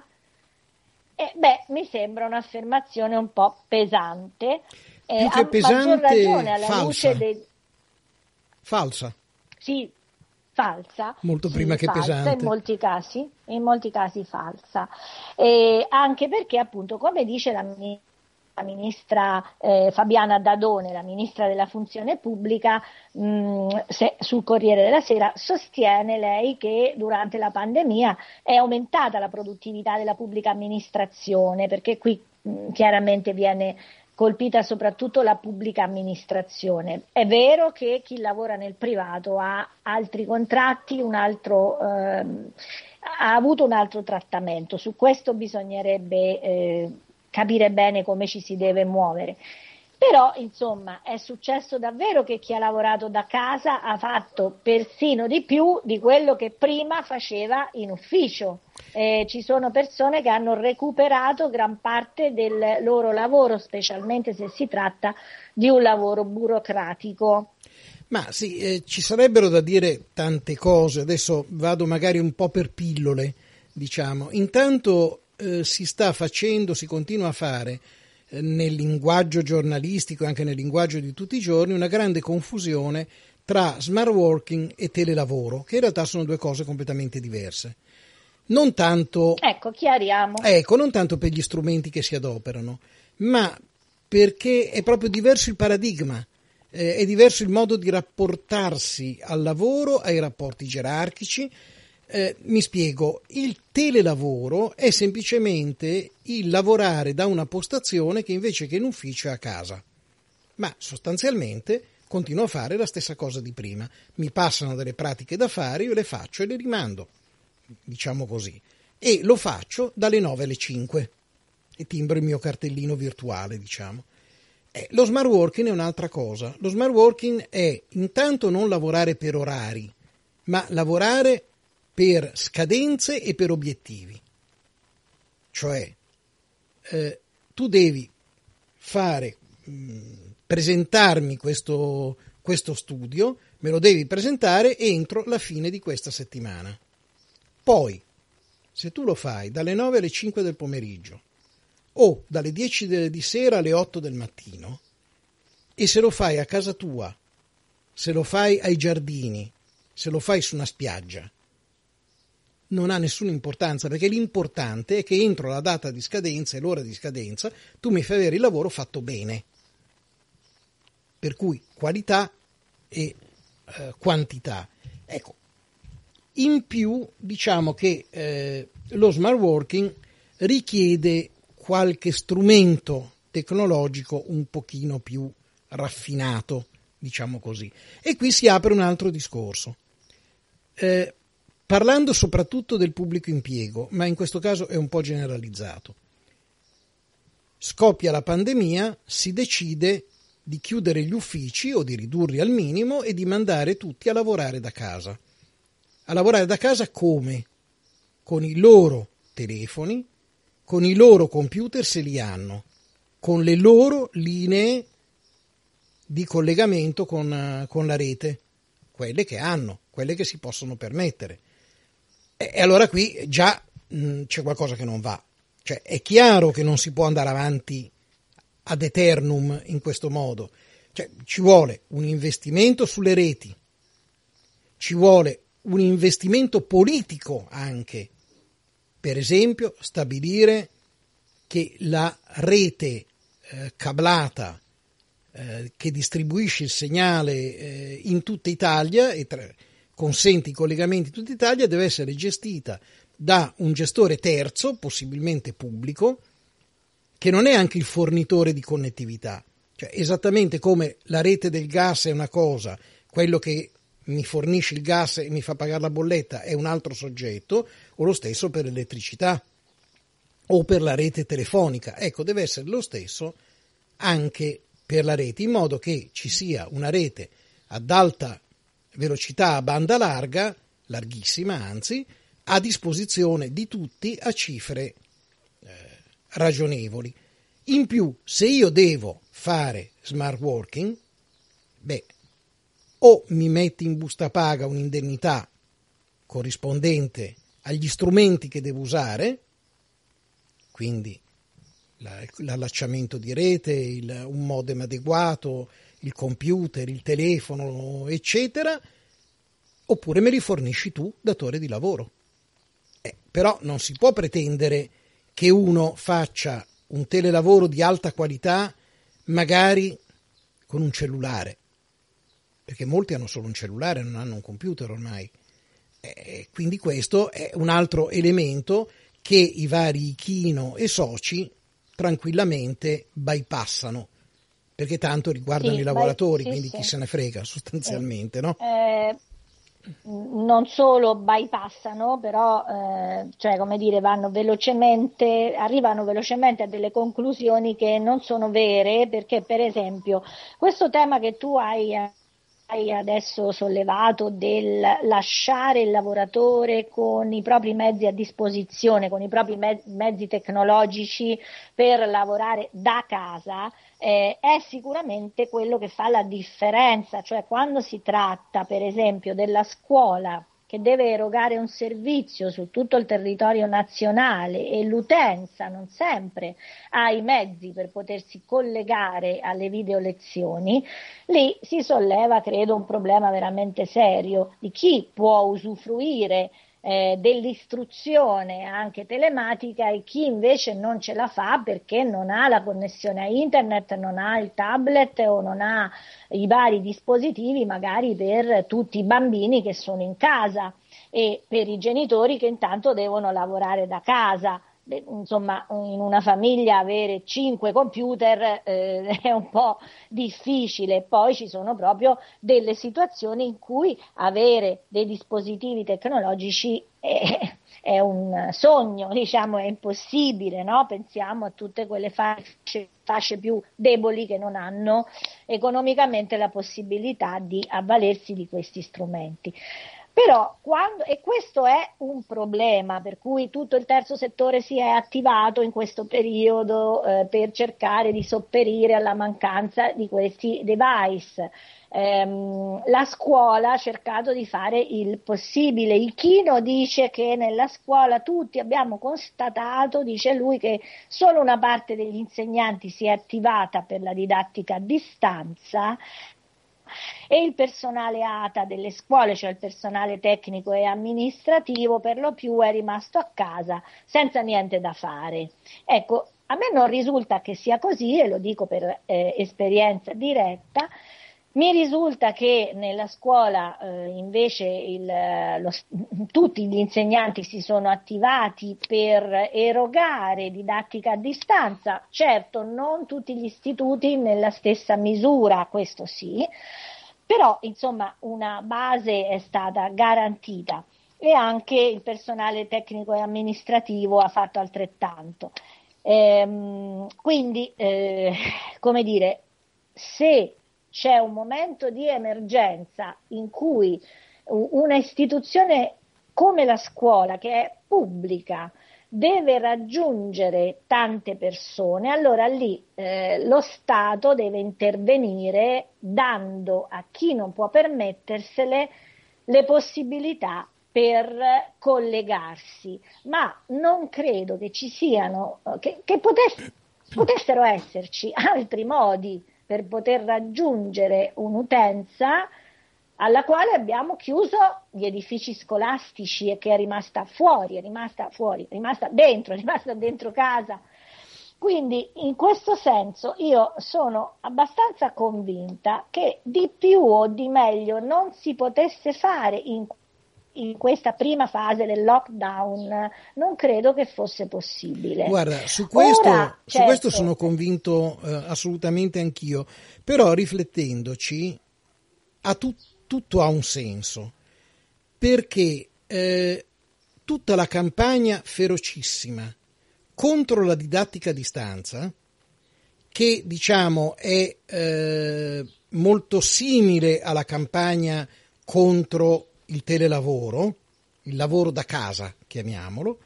mi sembra un'affermazione un po' pesante. Più che pesante, maggior ragione alla falsa. luce Falsa. Sì, falsa. Molto prima che falsa, pesante. In molti casi falsa. Anche perché appunto, come dice la ministra Fabiana Dadone, la ministra della funzione pubblica, sul Corriere della Sera, sostiene lei che durante la pandemia è aumentata la produttività della pubblica amministrazione, perché qui chiaramente viene colpita soprattutto la pubblica amministrazione. È vero che chi lavora nel privato ha altri contratti, ha avuto un altro trattamento, su questo bisognerebbe capire bene come ci si deve muovere. Però, insomma, è successo davvero che chi ha lavorato da casa ha fatto persino di più di quello che prima faceva in ufficio. Ci sono persone che hanno recuperato gran parte del loro lavoro, specialmente se si tratta di un lavoro burocratico. Ma sì, ci sarebbero da dire tante cose. Adesso vado magari un po' per pillole, diciamo. Intanto si continua a fare nel linguaggio giornalistico e anche nel linguaggio di tutti i giorni una grande confusione tra smart working e telelavoro, che in realtà sono due cose completamente diverse. Non tanto, chiariamo. Non tanto per gli strumenti che si adoperano, ma perché è proprio diverso il paradigma, è diverso il modo di rapportarsi al lavoro, ai rapporti gerarchici. Mi spiego, il telelavoro è semplicemente il lavorare da una postazione che invece che in ufficio è a casa, ma sostanzialmente continuo a fare la stessa cosa di prima. Mi passano delle pratiche da fare, io le faccio e le rimando, diciamo così, e lo faccio dalle 9 alle 5 e timbro il mio cartellino virtuale, diciamo. Lo smart working è un'altra cosa. Lo smart working è intanto non lavorare per orari, ma lavorare per scadenze e per obiettivi. Cioè, tu devi presentarmi questo studio, me lo devi presentare entro la fine di questa settimana. Poi, se tu lo fai dalle 9 alle 5 del pomeriggio o dalle 10 di sera alle 8 del mattino, e se lo fai a casa tua, se lo fai ai giardini, se lo fai su una spiaggia, non ha nessuna importanza, perché l'importante è che entro la data di scadenza e l'ora di scadenza tu mi fai avere il lavoro fatto bene. Per cui qualità e quantità. Ecco, in più diciamo che lo smart working richiede qualche strumento tecnologico un pochino più raffinato, diciamo così. E qui si apre un altro discorso. Parlando soprattutto del pubblico impiego, ma in questo caso è un po' generalizzato. Scoppia la pandemia, si decide di chiudere gli uffici o di ridurli al minimo e di mandare tutti a lavorare da casa. A lavorare da casa come? Con i loro telefoni, con i loro computer se li hanno, con le loro linee di collegamento con la rete, quelle che hanno, quelle che si possono permettere. E allora qui già c'è qualcosa che non va. Cioè è chiaro che non si può andare avanti ad eternum in questo modo. Cioè, ci vuole un investimento sulle reti, ci vuole un investimento politico anche. Per esempio, stabilire che la rete cablata che distribuisce il segnale in tutta Italia e consente i collegamenti in tutta Italia deve essere gestita da un gestore terzo, possibilmente pubblico, che non è anche il fornitore di connettività. Cioè, esattamente come la rete del gas è una cosa, quello che mi fornisce il gas e mi fa pagare la bolletta è un altro soggetto, o lo stesso per l'elettricità o per la rete telefonica. Ecco, deve essere lo stesso anche per la rete, in modo che ci sia una rete ad alta velocità a banda larga, larghissima anzi, a disposizione di tutti a cifre ragionevoli. In più, se io devo fare smart working, o mi metti in busta paga un'indennità corrispondente agli strumenti che devo usare, quindi l'allacciamento di rete, un modem adeguato, il computer, il telefono, eccetera, oppure me li fornisci tu, datore di lavoro. Però non si può pretendere che uno faccia un telelavoro di alta qualità magari con un cellulare, perché molti hanno solo un cellulare, non hanno un computer ormai. Quindi questo è un altro elemento che i vari Ichino e soci tranquillamente bypassano, perché tanto riguardano i lavoratori, quindi chi se ne frega sostanzialmente, no? Non solo bypassano, però cioè come dire, arrivano velocemente a delle conclusioni che non sono vere, perché per esempio questo tema che tu hai adesso sollevato del lasciare il lavoratore con i propri mezzi a disposizione, con i propri mezzi tecnologici per lavorare da casa, è sicuramente quello che fa la differenza, cioè quando si tratta per esempio della scuola che deve erogare un servizio su tutto il territorio nazionale e l'utenza non sempre ha i mezzi per potersi collegare alle video lezioni, lì si solleva, credo, un problema veramente serio di chi può usufruire dell'istruzione anche telematica e chi invece non ce la fa perché non ha la connessione a internet, non ha il tablet o non ha i vari dispositivi magari per tutti i bambini che sono in casa e per i genitori che intanto devono lavorare da casa. Insomma, in una famiglia avere 5 computer è un po' difficile. Poi ci sono proprio delle situazioni in cui avere dei dispositivi tecnologici è un sogno, diciamo, è impossibile, no? Pensiamo a tutte quelle fasce più deboli che non hanno economicamente la possibilità di avvalersi di questi strumenti. Però e questo è un problema per cui tutto il terzo settore si è attivato in questo periodo per cercare di sopperire alla mancanza di questi device. La scuola ha cercato di fare il possibile. Ichino dice che nella scuola tutti abbiamo constatato, dice lui, che solo una parte degli insegnanti si è attivata per la didattica a distanza e il personale ATA delle scuole, cioè il personale tecnico e amministrativo, per lo più è rimasto a casa senza niente da fare. Ecco, a me non risulta che sia così, e lo dico per esperienza diretta, Mi risulta che nella scuola invece tutti gli insegnanti si sono attivati per erogare didattica a distanza, certo non tutti gli istituti nella stessa misura, questo sì, però insomma una base è stata garantita e anche il personale tecnico e amministrativo ha fatto altrettanto. Quindi, come dire, se c'è un momento di emergenza in cui una istituzione come la scuola, che è pubblica, deve raggiungere tante persone, allora lì lo Stato deve intervenire dando a chi non può permettersele le possibilità per collegarsi, ma non credo che ci siano, che potessero esserci altri modi per poter raggiungere un'utenza alla quale abbiamo chiuso gli edifici scolastici e che è rimasta dentro casa. Quindi in questo senso io sono abbastanza convinta che di più o di meglio non si potesse fare in questa prima fase del lockdown, non credo che fosse possibile. Guarda, su questo, Ora, su questo certo, sono convinto assolutamente anch'io, però riflettendoci tutto ha un senso, perché tutta la campagna ferocissima contro la didattica a distanza, che diciamo è molto simile alla campagna contro il telelavoro, il lavoro da casa, chiamiamolo,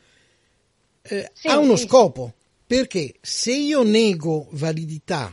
ha uno scopo, perché se io nego validità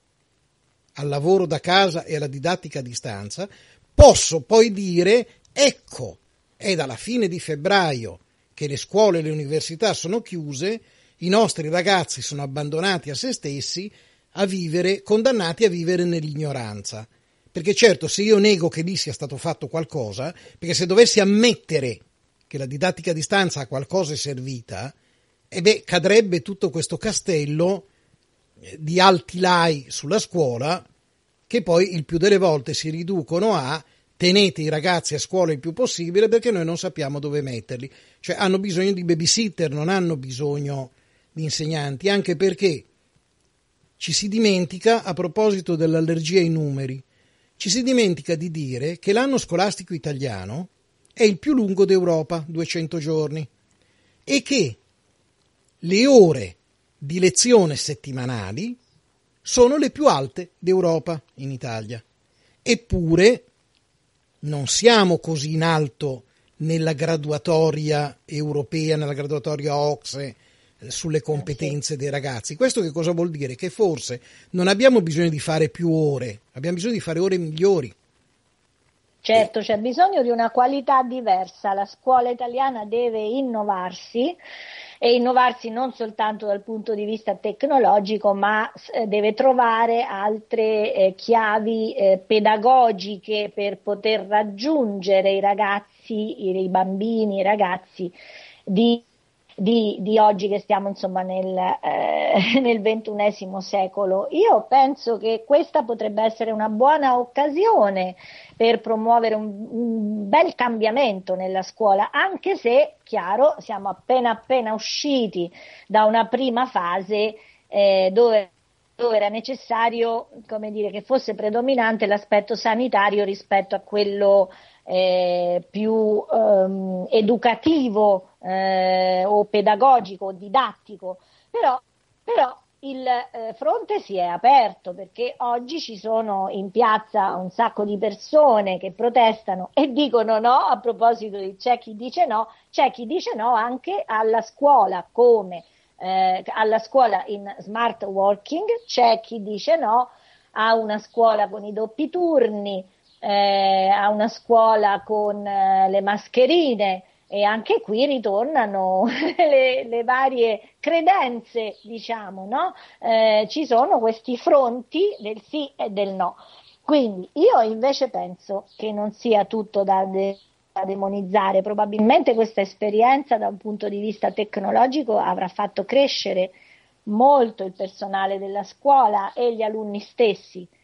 al lavoro da casa e alla didattica a distanza, posso poi dire, ecco, è dalla fine di febbraio che le scuole e le università sono chiuse, i nostri ragazzi sono abbandonati a se stessi, condannati a vivere nell'ignoranza. Perché certo, se io nego che lì sia stato fatto qualcosa, perché se dovessi ammettere che la didattica a distanza a qualcosa è servita, cadrebbe tutto questo castello di alti lai sulla scuola, che poi il più delle volte si riducono a tenete i ragazzi a scuola il più possibile perché noi non sappiamo dove metterli. Cioè hanno bisogno di babysitter, non hanno bisogno di insegnanti, anche perché ci si dimentica, a proposito dell'allergia ai numeri, ci si dimentica di dire che l'anno scolastico italiano è il più lungo d'Europa, 200 giorni, e che le ore di lezione settimanali sono le più alte d'Europa in Italia. Eppure non siamo così in alto nella graduatoria europea, nella graduatoria OCSE, sulle competenze dei ragazzi. Questo che cosa vuol dire? Che forse non abbiamo bisogno di fare più ore, abbiamo bisogno di fare ore migliori. Certo, c'è bisogno di una qualità diversa, la scuola italiana deve innovarsi e innovarsi non soltanto dal punto di vista tecnologico, ma deve trovare altre chiavi pedagogiche per poter raggiungere i ragazzi, i bambini, i ragazzi di oggi che stiamo insomma nel XXI secolo. Io penso che questa potrebbe essere una buona occasione per promuovere un bel cambiamento nella scuola, anche se, chiaro, siamo appena usciti da una prima fase dove era necessario, come dire, che fosse predominante l'aspetto sanitario rispetto a quello più educativo o pedagogico o didattico, però il fronte si è aperto, perché oggi ci sono in piazza un sacco di persone che protestano e dicono no. A proposito di c'è chi dice no anche alla scuola come alla scuola in smart working, c'è chi dice no a una scuola con i doppi turni, a una scuola con le mascherine, e anche qui ritornano le varie credenze, diciamo, no? Ci sono questi fronti del sì e del no. Quindi io invece penso che non sia tutto da demonizzare. Probabilmente questa esperienza da un punto di vista tecnologico avrà fatto crescere molto il personale della scuola e gli alunni stessi,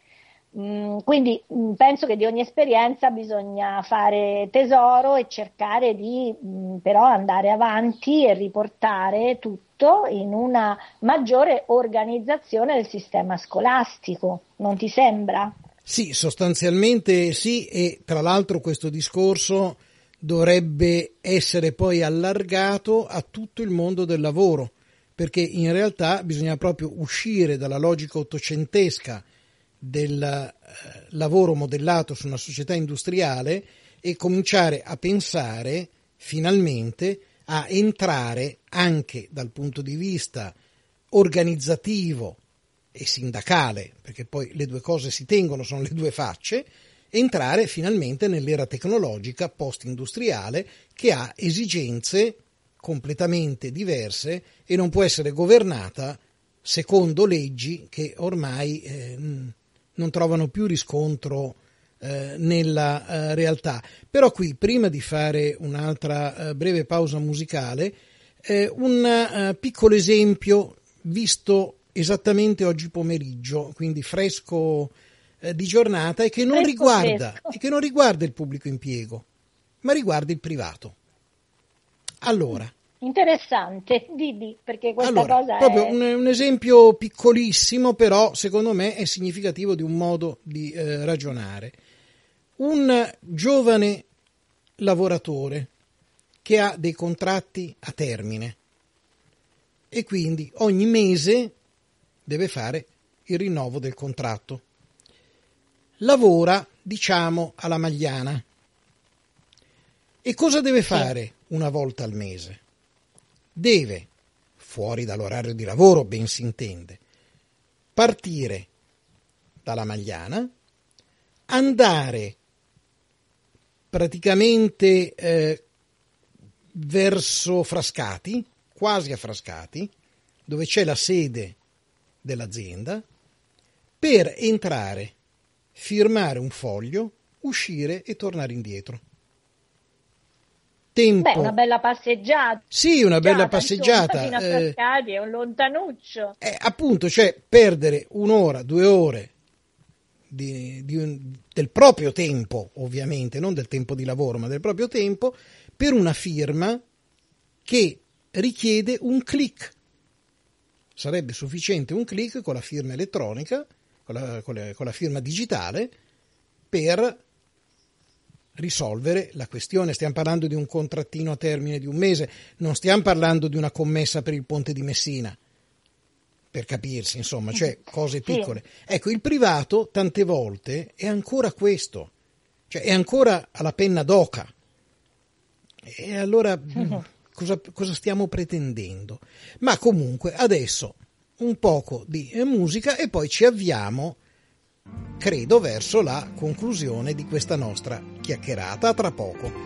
Quindi penso che di ogni esperienza bisogna fare tesoro e cercare di però andare avanti e riportare tutto in una maggiore organizzazione del sistema scolastico, non ti sembra? Sì, sostanzialmente sì, e tra l'altro questo discorso dovrebbe essere poi allargato a tutto il mondo del lavoro, perché in realtà bisogna proprio uscire dalla logica ottocentesca del lavoro modellato su una società industriale e cominciare a pensare finalmente a entrare anche dal punto di vista organizzativo e sindacale, perché poi le due cose si tengono, sono le due facce, entrare finalmente nell'era tecnologica post-industriale che ha esigenze completamente diverse e non può essere governata secondo leggi che ormai non trovano più riscontro nella realtà. Però qui, prima di fare un'altra breve pausa musicale, un piccolo esempio visto esattamente oggi pomeriggio, quindi fresco di giornata, e che non riguarda il pubblico impiego, ma riguarda il privato. Allora, interessante, Didi, perché questa cosa proprio è un esempio piccolissimo, però secondo me è significativo di un modo di ragionare. Un giovane lavoratore che ha dei contratti a termine e quindi ogni mese deve fare il rinnovo del contratto. Lavora, diciamo, alla Magliana. E cosa deve fare una volta al mese? Deve, fuori dall'orario di lavoro, ben si intende, partire dalla Magliana, andare praticamente verso Frascati, quasi a Frascati, dove c'è la sede dell'azienda, per entrare, firmare un foglio, uscire e tornare indietro. Tempo. Beh, una bella passeggiata. Sì, una bella passeggiata. Fino a Frascati è un lontanuccio. Appunto, cioè perdere un'ora, 2 ore del proprio tempo, ovviamente, non del tempo di lavoro, ma del proprio tempo, per una firma che richiede un click. Sarebbe sufficiente un click con la firma elettronica, con la firma digitale, per risolvere la questione. Stiamo parlando di un contrattino a termine di un mese, non stiamo parlando di una commessa per il ponte di Messina, per capirsi, insomma, cioè cose piccole. Ecco, il privato tante volte è ancora questo, cioè è ancora alla penna d'oca. E allora cosa stiamo pretendendo? Ma comunque adesso un poco di musica e poi ci avviamo, credo, verso la conclusione di questa nostra chiacchierata. A tra poco.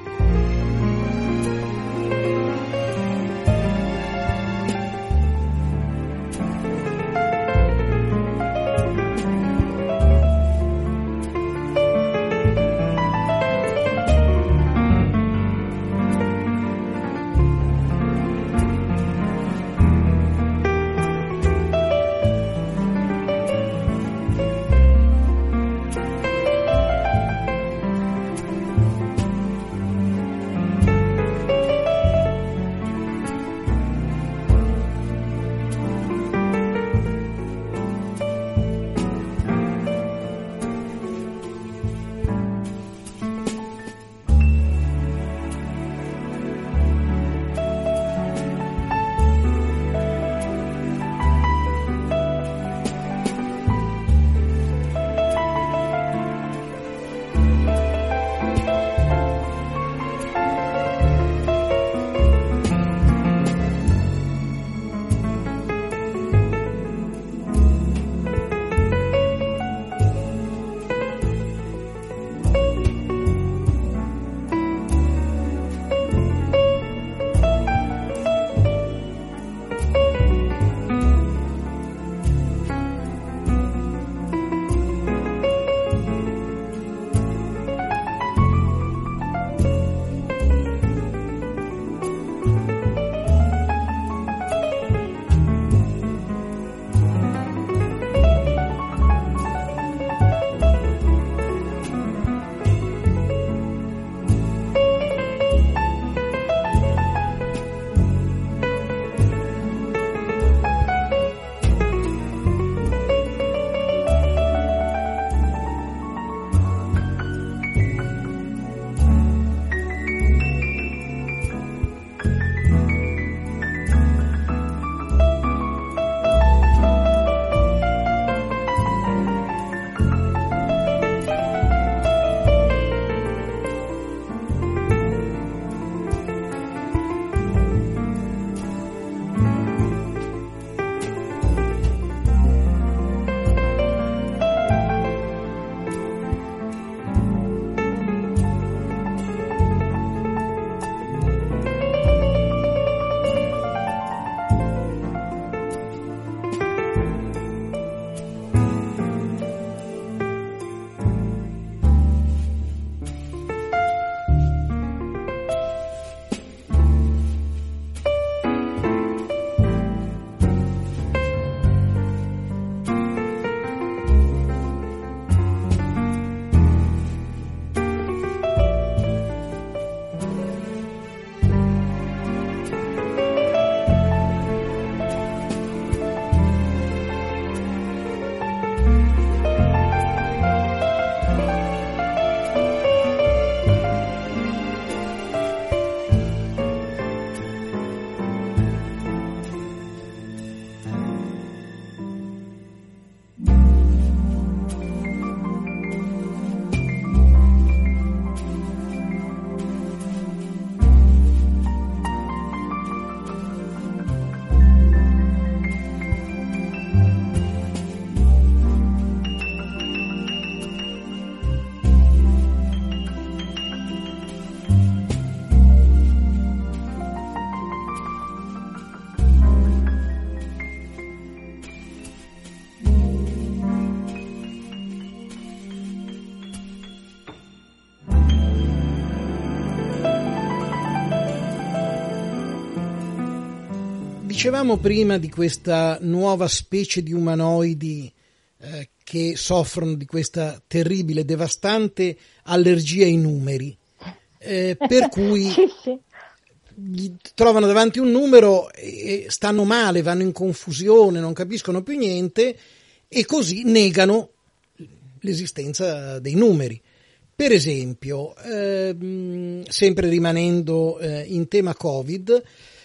Dicevamo prima di questa nuova specie di umanoidi che soffrono di questa terribile, devastante allergia ai numeri, per cui sì. gli trovano davanti un numero e stanno male, vanno in confusione, non capiscono più niente e così negano l'esistenza dei numeri. Per esempio, sempre rimanendo in tema Covid,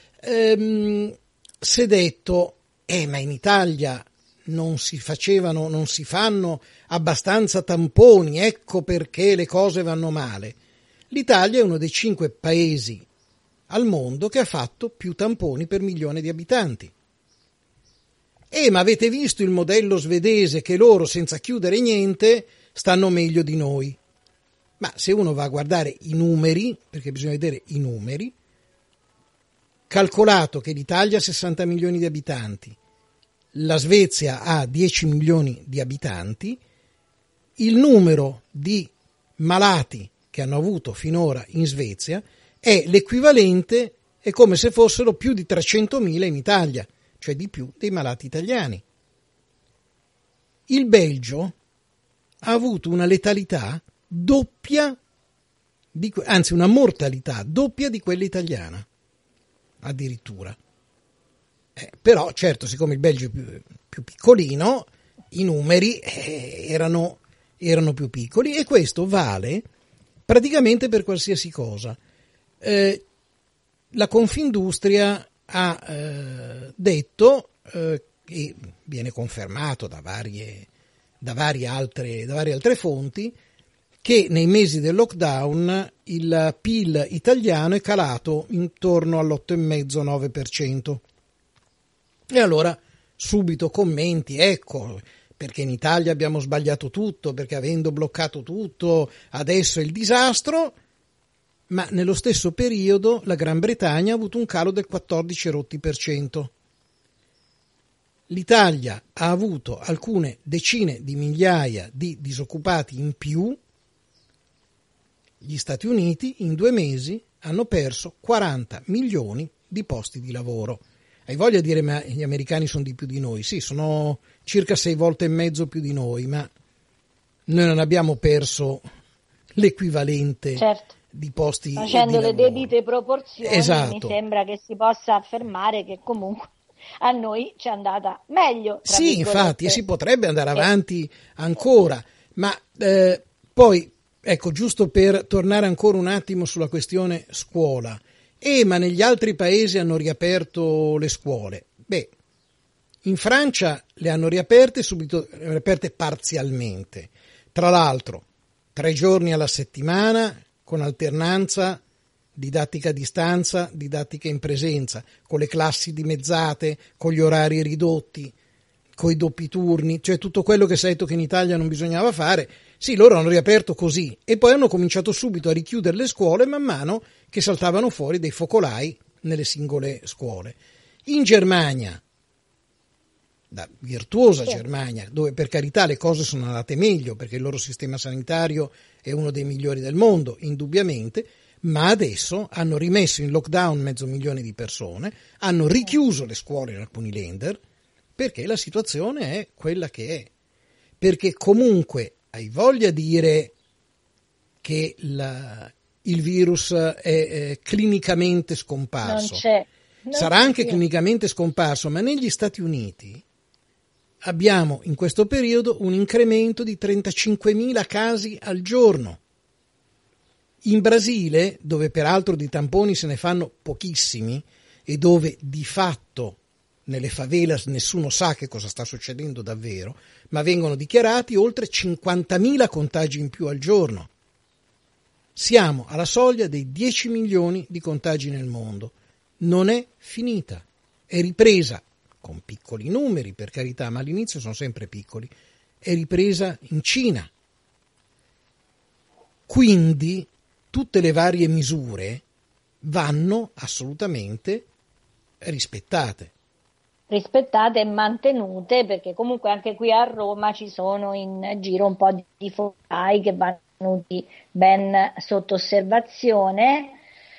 si è detto ma in Italia non si fanno abbastanza tamponi, ecco perché le cose vanno male. L'Italia è uno dei 5 paesi al mondo che ha fatto più tamponi per milione di abitanti. Ma avete visto il modello svedese, che loro senza chiudere niente stanno meglio di noi? Ma se uno va a guardare i numeri, perché bisogna vedere i numeri, calcolato che l'Italia ha 60 milioni di abitanti, la Svezia ha 10 milioni di abitanti, il numero di malati che hanno avuto finora in Svezia è l'equivalente, è come se fossero più di 300.000 in Italia, cioè di più dei malati italiani. Il Belgio ha avuto una letalità doppia, anzi una mortalità doppia di quella italiana, addirittura. Però certo, siccome il Belgio è più piccolino, i numeri erano più piccoli, e questo vale praticamente per qualsiasi cosa. La Confindustria ha detto, e viene confermato da varie altre fonti, che nei mesi del lockdown il PIL italiano è calato intorno all'8,5-9%. E allora subito commenti, ecco, perché in Italia abbiamo sbagliato tutto, perché avendo bloccato tutto adesso è il disastro, ma nello stesso periodo la Gran Bretagna ha avuto un calo del 14%. L'Italia ha avuto alcune decine di migliaia di disoccupati in più. Gli Stati Uniti in 2 mesi hanno perso 40 milioni di posti di lavoro. Hai voglia di dire ma gli americani sono di più di noi? Sì, sono circa 6 volte e mezzo più di noi, ma noi non abbiamo perso l'equivalente, certo, di posti facendo di le debite proporzioni. Esatto. Mi sembra che si possa affermare che comunque a noi ci è andata meglio. Sì, infatti, si potrebbe andare avanti ancora, ma poi, ecco, giusto per tornare ancora un attimo sulla questione scuola, ma negli altri paesi hanno riaperto le scuole. Beh, in Francia le hanno riaperte parzialmente, tra l'altro 3 giorni alla settimana con alternanza didattica a distanza, didattica in presenza, con le classi dimezzate, con gli orari ridotti, con i doppi turni, cioè tutto quello che si è detto che in Italia non bisognava fare. Sì, loro hanno riaperto così e poi hanno cominciato subito a richiudere le scuole man mano che saltavano fuori dei focolai nelle singole scuole. In Germania, la virtuosa Germania, dove per carità le cose sono andate meglio perché il loro sistema sanitario è uno dei migliori del mondo, indubbiamente, ma adesso hanno rimesso in lockdown 500.000 di persone, hanno richiuso le scuole in alcuni Länder perché la situazione è quella che è. Perché comunque hai voglia di dire che il virus è clinicamente scomparso. Sarà anche clinicamente scomparso, ma negli Stati Uniti abbiamo in questo periodo un incremento di 35.000 casi al giorno. In Brasile, dove peraltro di tamponi se ne fanno pochissimi e dove di fatto nelle favelas nessuno sa che cosa sta succedendo davvero, ma vengono dichiarati oltre 50.000 contagi in più al giorno. Siamo alla soglia dei 10 milioni di contagi nel mondo. Non è finita, è ripresa, con piccoli numeri per carità, ma all'inizio sono sempre piccoli, è ripresa in Cina. Quindi tutte le varie misure vanno assolutamente rispettate e mantenute, perché comunque anche qui a Roma ci sono in giro un po' di focolai che vanno tenuti ben sotto osservazione.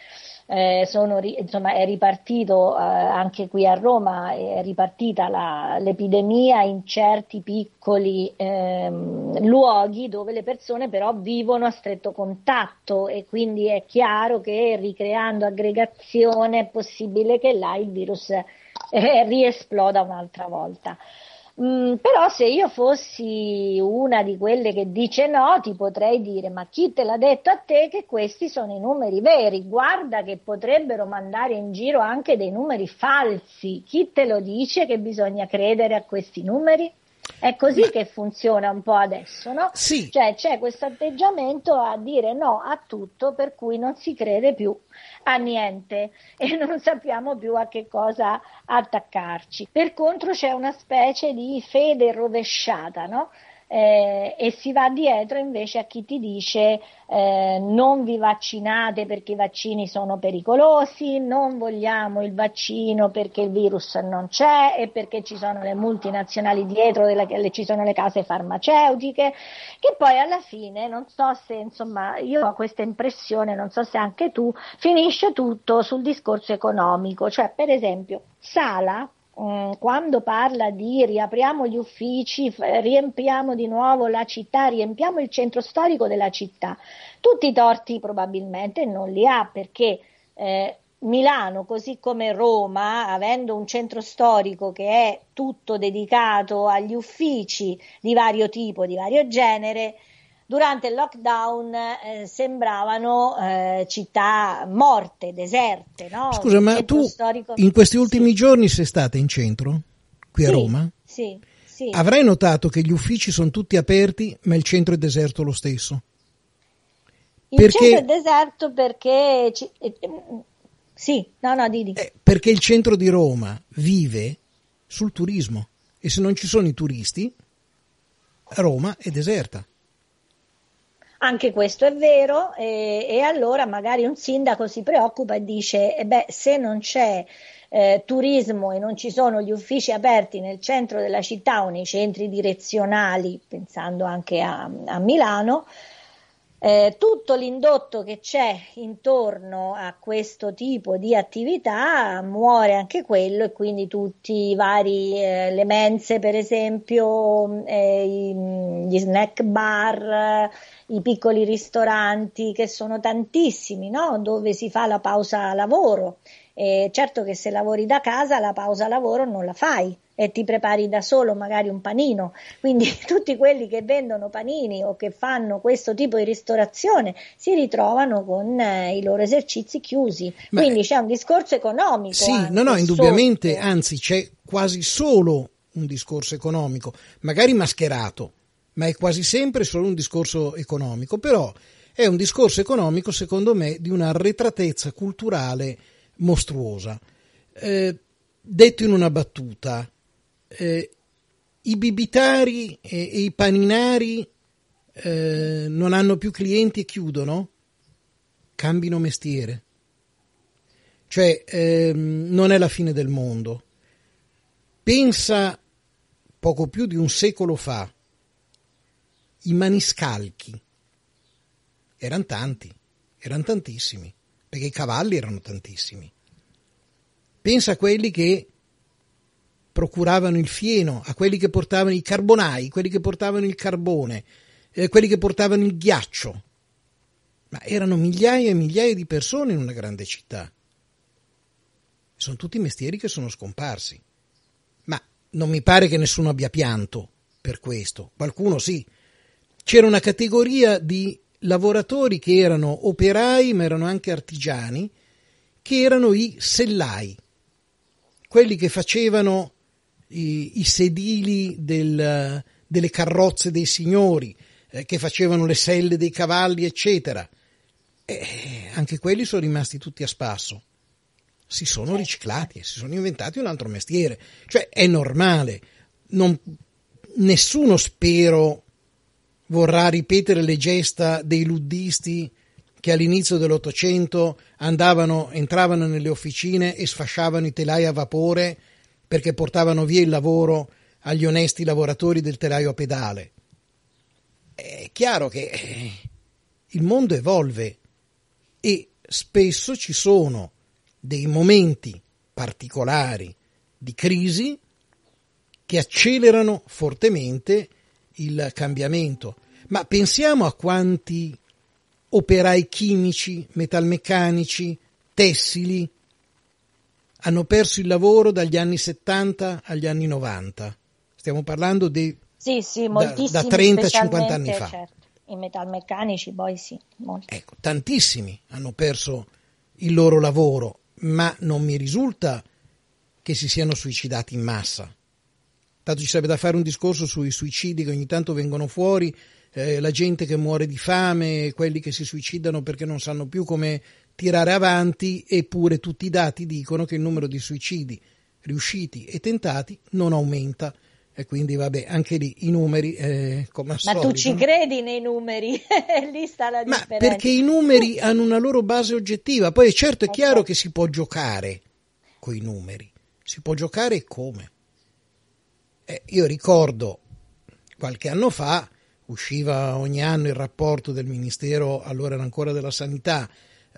insomma, è ripartito anche qui a Roma, è ripartita l'epidemia in certi piccoli luoghi dove le persone però vivono a stretto contatto, e quindi è chiaro che ricreando aggregazione è possibile che là il virus riesploda un'altra volta. Però se io fossi una di quelle che dice no, ti potrei dire: ma chi te l'ha detto a te che questi sono i numeri veri? Guarda che potrebbero mandare in giro anche dei numeri falsi. Chi te lo dice che bisogna credere a questi numeri? È così che funziona un po' adesso, no? Sì. Cioè c'è questo atteggiamento a dire no a tutto, per cui non si crede più a niente e non sappiamo più a che cosa attaccarci. Per contro c'è una specie di fede rovesciata, no? E si va dietro invece a chi ti dice non vi vaccinate perché i vaccini sono pericolosi, non vogliamo il vaccino perché il virus non c'è e perché ci sono le multinazionali dietro, ci sono le case farmaceutiche, che poi alla fine, non so se, insomma, io ho questa impressione, non so se anche tu, finisce tutto sul discorso economico. Cioè, per esempio, Sala, quando parla di riapriamo gli uffici, riempiamo di nuovo la città, riempiamo il centro storico della città, tutti i torti probabilmente non li ha, perché Milano, così come Roma, avendo un centro storico che è tutto dedicato agli uffici di vario tipo, di vario genere, durante il lockdown sembravano città morte, deserte, no? Scusa, ma tu in questi ultimi giorni sei stata in centro, qui a Roma? Sì. Avrai notato che gli uffici sono tutti aperti, ma il centro è deserto lo stesso. Il centro è deserto perché... Didi. Perché il centro di Roma vive sul turismo, e se non ci sono i turisti, Roma è deserta. Anche questo è vero, e allora magari un sindaco si preoccupa e dice se non c'è turismo e non ci sono gli uffici aperti nel centro della città o nei centri direzionali, pensando anche a Milano, tutto l'indotto che c'è intorno a questo tipo di attività muore anche quello, e quindi tutti i vari le mense, per esempio, gli snack bar, i piccoli ristoranti, che sono tantissimi, no? Dove si fa la pausa lavoro. Certo che se lavori da casa la pausa lavoro non la fai e ti prepari da solo magari un panino, quindi tutti quelli che vendono panini o che fanno questo tipo di ristorazione si ritrovano con i loro esercizi chiusi. Quindi c'è un discorso economico. Sì, indubbiamente, sotto. Anzi c'è quasi solo un discorso economico, magari mascherato, ma è quasi sempre solo un discorso economico. Però è un discorso economico, secondo me, di una arretratezza culturale mostruosa. Detto in una battuta, i bibitari e i paninari non hanno più clienti e chiudono, cambino mestiere. Cioè non è la fine del mondo. Pensa poco più di un secolo fa, i maniscalchi erano tanti, erano tantissimi, perché i cavalli erano tantissimi. Pensa a quelli che procuravano il fieno, a quelli che portavano i carbonai, quelli che portavano il carbone, quelli che portavano il ghiaccio. Ma erano migliaia e migliaia di persone in una grande città. Sono tutti mestieri che sono scomparsi. Ma non mi pare che nessuno abbia pianto per questo. Qualcuno sì. C'era una categoria di lavoratori che erano operai, ma erano anche artigiani, che erano i sellai, quelli che facevano i sedili delle carrozze dei signori, che facevano le selle dei cavalli, eccetera. Anche quelli sono rimasti tutti a spasso. Si sono riciclati, si sono inventati un altro mestiere. Cioè è normale. Nessuno, spero, vorrà ripetere le gesta dei luddisti che all'inizio dell'Ottocento entravano nelle officine e sfasciavano i telai a vapore perché portavano via il lavoro agli onesti lavoratori del telaio a pedale. È chiaro che il mondo evolve e spesso ci sono dei momenti particolari di crisi che accelerano fortemente il cambiamento. Ma pensiamo a quanti operai chimici, metalmeccanici, tessili hanno perso il lavoro dagli anni 70 agli anni 90. Stiamo parlando di da 30-50 anni fa. Certo. I metalmeccanici poi sì, molti. Ecco, tantissimi hanno perso il loro lavoro, ma non mi risulta che si siano suicidati in massa. Tanto ci sarebbe da fare un discorso sui suicidi che ogni tanto vengono fuori, la gente che muore di fame, quelli che si suicidano perché non sanno più come tirare avanti, eppure tutti i dati dicono che il numero di suicidi riusciti e tentati non aumenta. E quindi vabbè, anche lì i numeri come al solito. Ma tu ci credi nei numeri? Lì sta la differenza. Ma perché i numeri hanno una loro base oggettiva. Poi certo è chiaro che si può giocare con i numeri. Si può giocare come? Io ricordo qualche anno fa usciva ogni anno il rapporto del Ministero, allora era ancora della Sanità,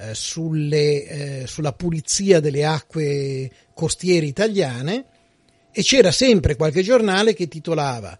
sulla pulizia delle acque costiere italiane, e c'era sempre qualche giornale che titolava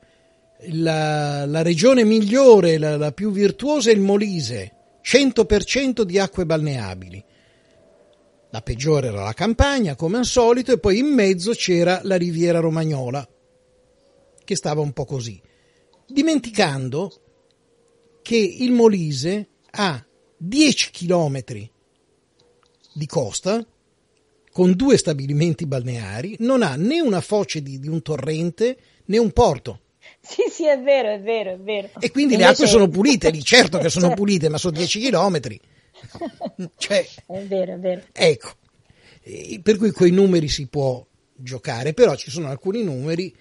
la regione migliore, la più virtuosa è il Molise, 100% di acque balneabili. La peggiore era la Campania, come al solito, e poi in mezzo c'era la Riviera Romagnola, che stava un po' così, dimenticando che il Molise ha 10 chilometri di costa, con 2 stabilimenti balneari, non ha né una foce di un torrente né un porto. Sì, è vero. E quindi le acque sono pulite, lì certo che sono pulite, ma sono 10 chilometri. Cioè, è vero. Ecco, per cui coi numeri si può giocare, però ci sono alcuni numeri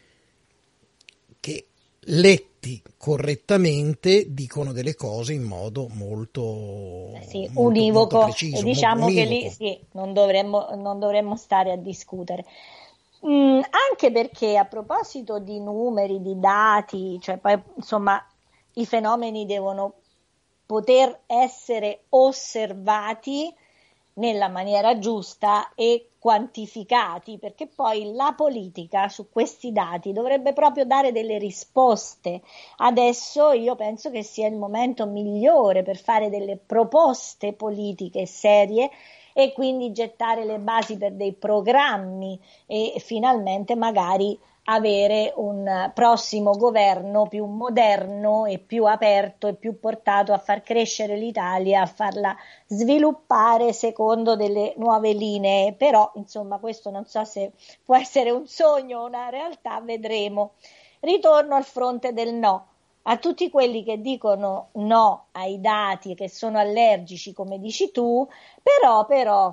che letti correttamente dicono delle cose in modo molto univoco, molto preciso, e diciamo molto che lì sì, non dovremmo stare a discutere. Anche perché, a proposito di numeri, di dati, cioè poi insomma i fenomeni devono poter essere osservati nella maniera giusta e quantificati, perché poi la politica su questi dati dovrebbe proprio dare delle risposte. Adesso io penso che sia il momento migliore per fare delle proposte politiche serie e quindi gettare le basi per dei programmi e finalmente magari avere un prossimo governo più moderno e più aperto e più portato a far crescere l'Italia, a farla sviluppare secondo delle nuove linee. Però insomma questo non so se può essere un sogno o una realtà, vedremo. Ritorno al fronte del no. A tutti quelli che dicono no ai dati e che sono allergici, come dici tu, però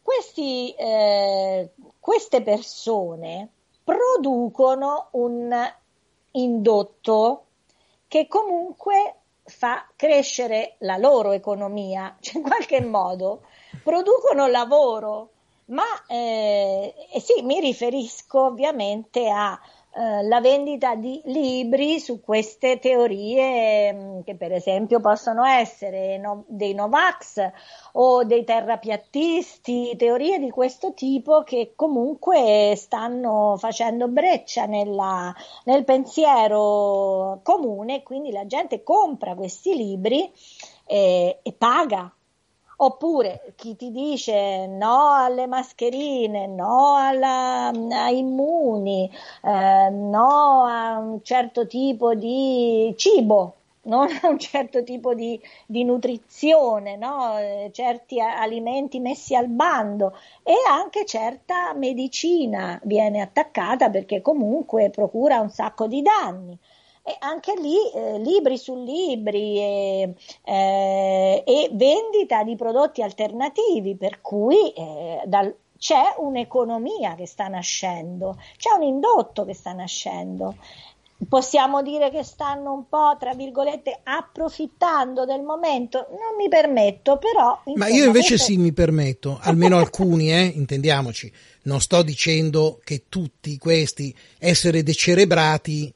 queste persone producono un indotto che comunque fa crescere la loro economia, cioè in qualche modo producono lavoro, ma sì, mi riferisco ovviamente a la vendita di libri su queste teorie che per esempio possono essere dei Novax o dei terrapiattisti, teorie di questo tipo che comunque stanno facendo breccia nel pensiero comune, quindi la gente compra questi libri e paga. Oppure chi ti dice no alle mascherine, no ai Immuni, no a un certo tipo di cibo, non a un certo tipo di nutrizione, no? Certi alimenti messi al bando, e anche certa medicina viene attaccata perché comunque procura un sacco di danni. E anche lì libri su libri e vendita di prodotti alternativi, per cui c'è un'economia che sta nascendo, c'è un indotto che sta nascendo. Possiamo dire che stanno un po', tra virgolette, approfittando del momento? Non mi permetto, però... Insomma, ma io invece sì, mi permetto, almeno alcuni, intendiamoci. Non sto dicendo che tutti questi essere decerebrati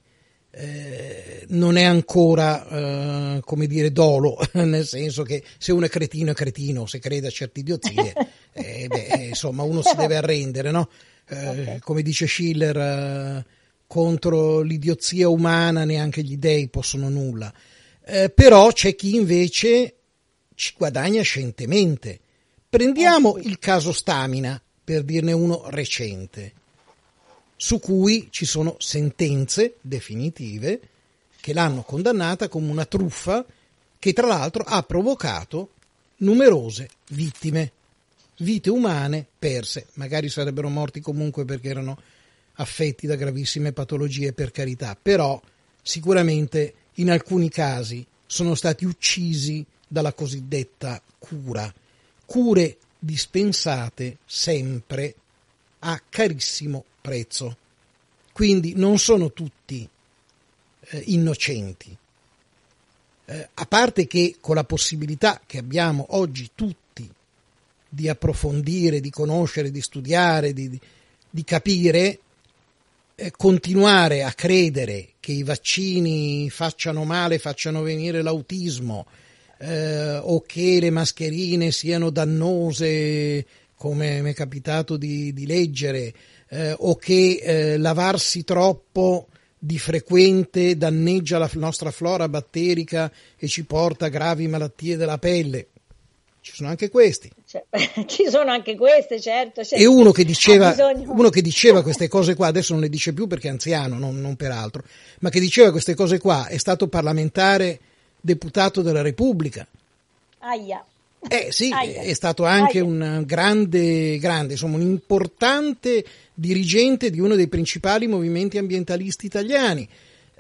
non è ancora, come dire, dolo, nel senso che se uno è cretino, se crede a certe idiozie, insomma, uno si deve arrendere, no? Okay. Come dice Schiller, contro l'idiozia umana neanche gli dei possono nulla. Però c'è chi invece ci guadagna scientemente. Prendiamo il caso Stamina, per dirne uno recente, su cui ci sono sentenze definitive che l'hanno condannata come una truffa che tra l'altro ha provocato numerose vittime, vite umane perse, magari sarebbero morti comunque perché erano affetti da gravissime patologie, per carità, però sicuramente in alcuni casi sono stati uccisi dalla cosiddetta cure dispensate sempre a carissimo prezzo. Quindi non sono tutti innocenti, a parte che con la possibilità che abbiamo oggi tutti di approfondire, di conoscere, di studiare, di capire, continuare a credere che i vaccini facciano male, facciano venire l'autismo, o che le mascherine siano dannose, come mi è capitato di leggere, o che lavarsi troppo di frequente danneggia la nostra flora batterica e ci porta a gravi malattie della pelle. Ci sono anche questi. Ci sono anche queste, certo. E uno che diceva queste cose qua, adesso non le dice più perché è anziano, non per altro, ma che diceva queste cose qua, è stato parlamentare deputato della Repubblica. Aia. Sì, è stato anche un grande, insomma, un importante dirigente di uno dei principali movimenti ambientalisti italiani.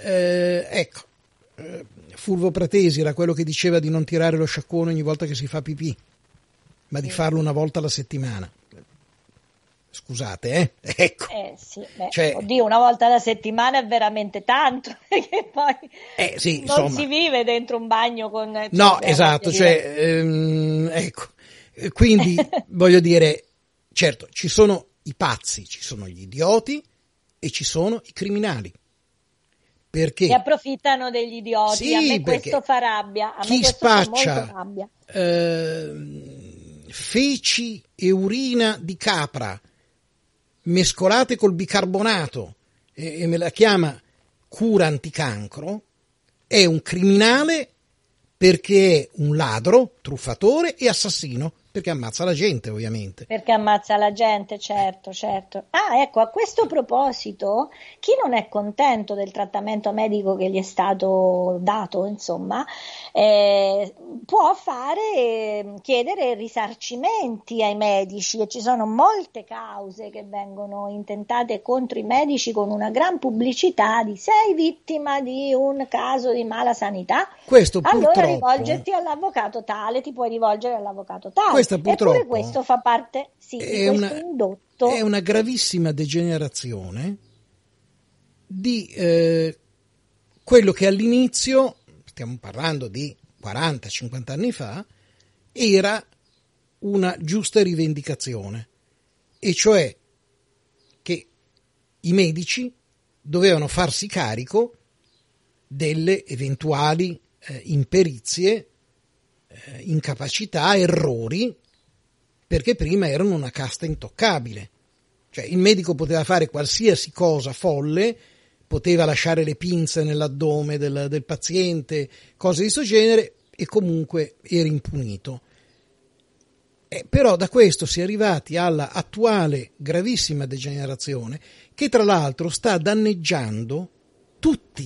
Fulvo Pratesi era quello che diceva di non tirare lo sciacquone ogni volta che si fa pipì, ma di farlo una volta alla settimana. Scusate, ecco. Oddio, una volta alla settimana è veramente tanto, perché poi non si vive dentro un bagno con... No, esatto, ecco. Quindi, voglio dire, certo, ci sono i pazzi, ci sono gli idioti e ci sono i criminali. Perché? Che approfittano degli idioti, sì, a me questo fa rabbia, chi spaccia feci e urina di capra mescolate col bicarbonato e me la chiama cura anticancro è un criminale, perché è un ladro, truffatore e assassino, perché ammazza la gente, ovviamente. Perché ammazza la gente, certo. Ecco, a questo proposito, chi non è contento del trattamento medico che gli è stato dato, insomma, può chiedere risarcimenti ai medici, e ci sono molte cause che vengono intentate contro i medici con una gran pubblicità di sei vittima di un caso di mala sanità. Questo allora rivolgerti all'avvocato tale, ti puoi rivolgere all'avvocato tale. Eppure questo fa parte di questo indotto. È una gravissima degenerazione di quello che all'inizio, stiamo parlando di 40-50 anni fa, era una giusta rivendicazione, e cioè che i medici dovevano farsi carico delle eventuali imperizie, incapacità, errori, perché prima erano una casta intoccabile. Cioè il medico poteva fare qualsiasi cosa folle, poteva lasciare le pinze nell'addome del paziente, cose di questo genere, e comunque era impunito. Però da questo si è arrivati alla attuale gravissima degenerazione, che tra l'altro sta danneggiando tutti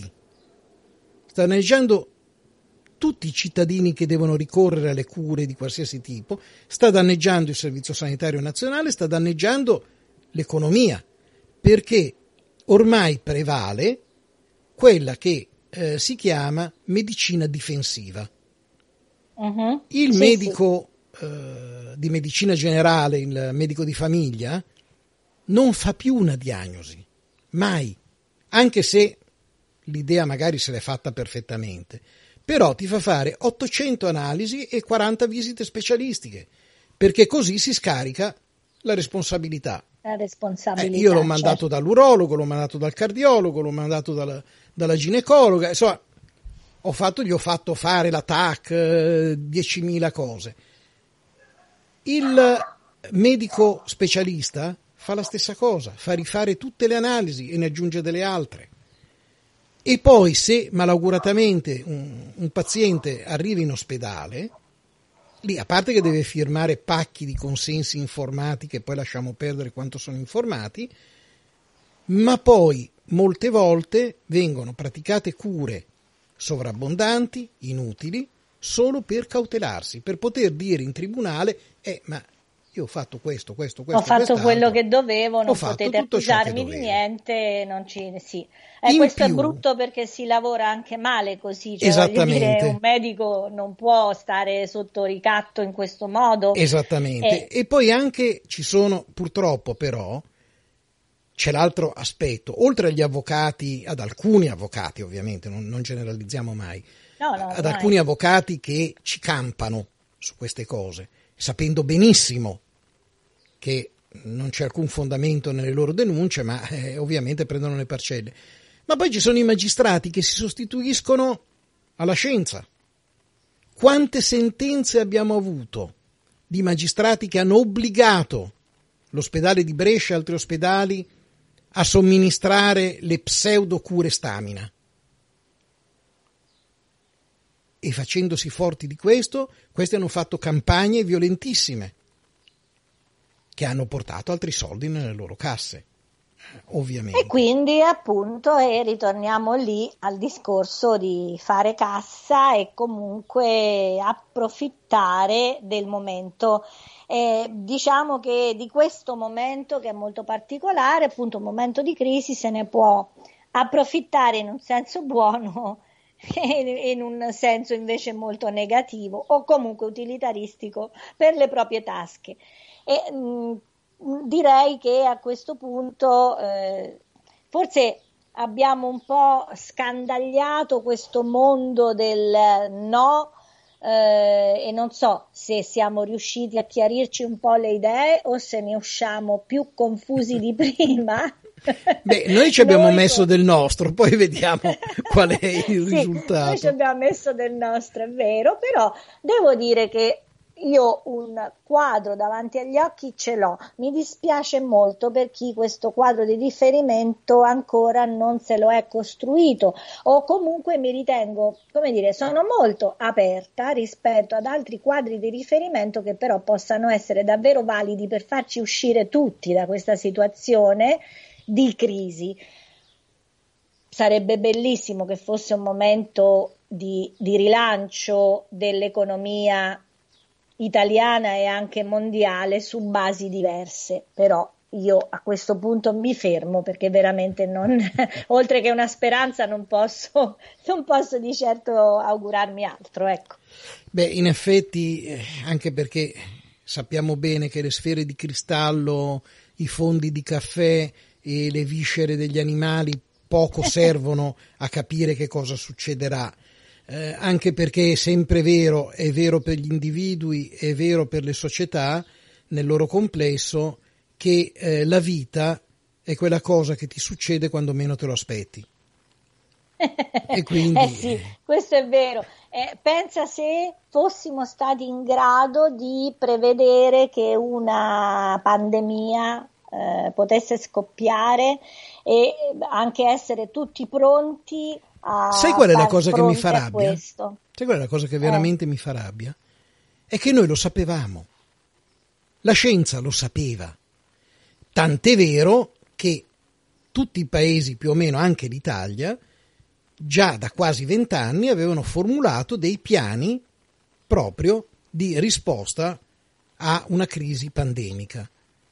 i cittadini che devono ricorrere alle cure di qualsiasi tipo, sta danneggiando il Servizio Sanitario Nazionale, sta danneggiando l'economia, perché ormai prevale quella che si chiama medicina difensiva. Uh-huh. Il medico di medicina generale, il medico di famiglia, non fa più una diagnosi, mai, anche se l'idea magari se l'è fatta perfettamente, però ti fa fare 800 analisi e 40 visite specialistiche, perché così si scarica la responsabilità La responsabilità. Io l'ho mandato dall'urologo, l'ho mandato dal cardiologo, l'ho mandato dalla ginecologa, insomma, gli ho fatto fare la TAC, 10.000 cose. Il medico specialista fa la stessa cosa, fa rifare tutte le analisi e ne aggiunge delle altre. E poi, se malauguratamente un paziente arriva in ospedale, lì, a parte che deve firmare pacchi di consensi informati, che poi lasciamo perdere quanto sono informati, ma poi molte volte vengono praticate cure sovrabbondanti, inutili, solo per cautelarsi, per poter dire in tribunale ma io ho fatto questo, ho fatto quello che dovevo, non potete accusarmi di niente, sì. Questo è brutto perché si lavora anche male così, cioè, esattamente. Un medico non può stare sotto ricatto in questo modo. Esattamente. E poi anche ci sono, purtroppo però, c'è l'altro aspetto, oltre agli avvocati, ad alcuni avvocati ovviamente, non generalizziamo mai, ad alcuni avvocati che ci campano su queste cose, sapendo benissimo che non c'è alcun fondamento nelle loro denunce, ma ovviamente prendono le parcelle. Ma poi ci sono i magistrati che si sostituiscono alla scienza. Quante sentenze abbiamo avuto di magistrati che hanno obbligato l'ospedale di Brescia e altri ospedali a somministrare le pseudocure stamina? E facendosi forti di questo, questi hanno fatto campagne violentissime che hanno portato altri soldi nelle loro casse, ovviamente. E quindi appunto ritorniamo lì al discorso di fare cassa e comunque approfittare del momento. Diciamo che di questo momento, che è molto particolare, appunto un momento di crisi, se ne può approfittare in un senso buono e in un senso invece molto negativo o comunque utilitaristico per le proprie tasche. E direi che a questo punto forse abbiamo un po' scandagliato questo mondo del no, e non so se siamo riusciti a chiarirci un po' le idee o se ne usciamo più confusi di prima. Beh, noi ci abbiamo messo del nostro, poi vediamo qual è il risultato. Noi ci abbiamo messo del nostro, è vero, però devo dire che io un quadro davanti agli occhi ce l'ho. Mi dispiace molto per chi questo quadro di riferimento ancora non se lo è costruito, o comunque mi ritengo, sono molto aperta rispetto ad altri quadri di riferimento che però possano essere davvero validi per farci uscire tutti da questa situazione di crisi. Sarebbe bellissimo che fosse un momento di rilancio dell'economia italiana e anche mondiale su basi diverse, però io a questo punto mi fermo perché veramente oltre che una speranza non posso di certo augurarmi altro, ecco. Beh, in effetti, anche perché sappiamo bene che le sfere di cristallo, i fondi di caffè e le viscere degli animali poco servono a capire che cosa succederà. Anche perché è sempre vero, è vero per gli individui, è vero per le società nel loro complesso, che la vita è quella cosa che ti succede quando meno te lo aspetti. E quindi sì, questo è vero. Pensa se fossimo stati in grado di prevedere che una pandemia potesse scoppiare e anche essere tutti pronti. Sai qual è la cosa che mi fa rabbia? Questo. Sai qual è la cosa che veramente mi fa rabbia? È che noi lo sapevamo. La scienza lo sapeva. Tant'è vero che tutti i paesi, più o meno anche l'Italia, già da quasi 20 anni avevano formulato dei piani proprio di risposta a una crisi pandemica.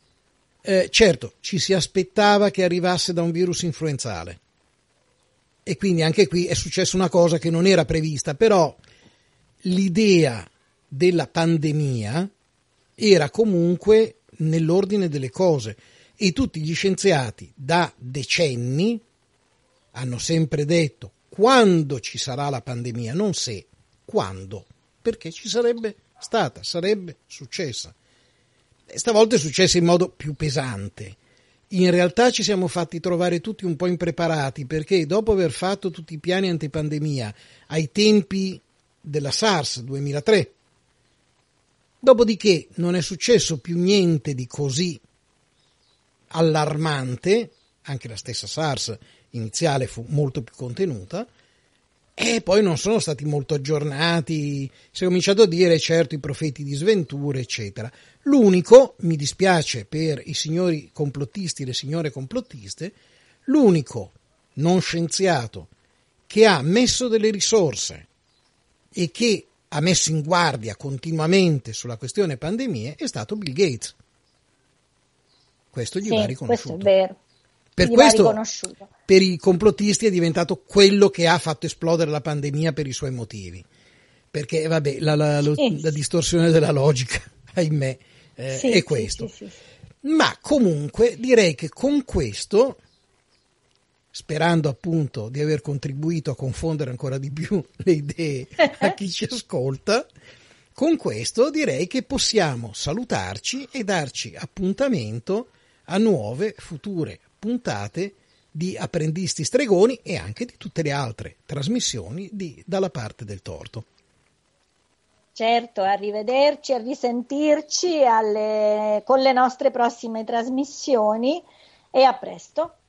Certo, ci si aspettava che arrivasse da un virus influenzale. E quindi anche qui è successa una cosa che non era prevista, però l'idea della pandemia era comunque nell'ordine delle cose e tutti gli scienziati da decenni hanno sempre detto quando ci sarà la pandemia, non se, quando, perché ci sarebbe stata, sarebbe successa. Stavolta è successo in modo più pesante. In realtà ci siamo fatti trovare tutti un po' impreparati, perché dopo aver fatto tutti i piani antipandemia ai tempi della SARS 2003, dopodiché non è successo più niente di così allarmante, anche la stessa SARS iniziale fu molto più contenuta, e poi non sono stati molto aggiornati, si è cominciato a dire certo i profeti di sventure, eccetera. L'unico, mi dispiace per i signori complottisti e le signore complottiste, l'unico non scienziato che ha messo delle risorse e che ha messo in guardia continuamente sulla questione pandemie è stato Bill Gates. Questo gli va riconosciuto. Questo è vero. Per questo, per i complottisti è diventato quello che ha fatto esplodere la pandemia per i suoi motivi. Perché, vabbè, la distorsione della logica, ahimè, è questo. Sì. Ma comunque direi che con questo, sperando appunto di aver contribuito a confondere ancora di più le idee a chi ci ascolta, con questo direi che possiamo salutarci e darci appuntamento a nuove future puntate di Apprendisti Stregoni e anche di tutte le altre trasmissioni di Dalla parte del torto. Certo, arrivederci, a risentirci con le nostre prossime trasmissioni e a presto.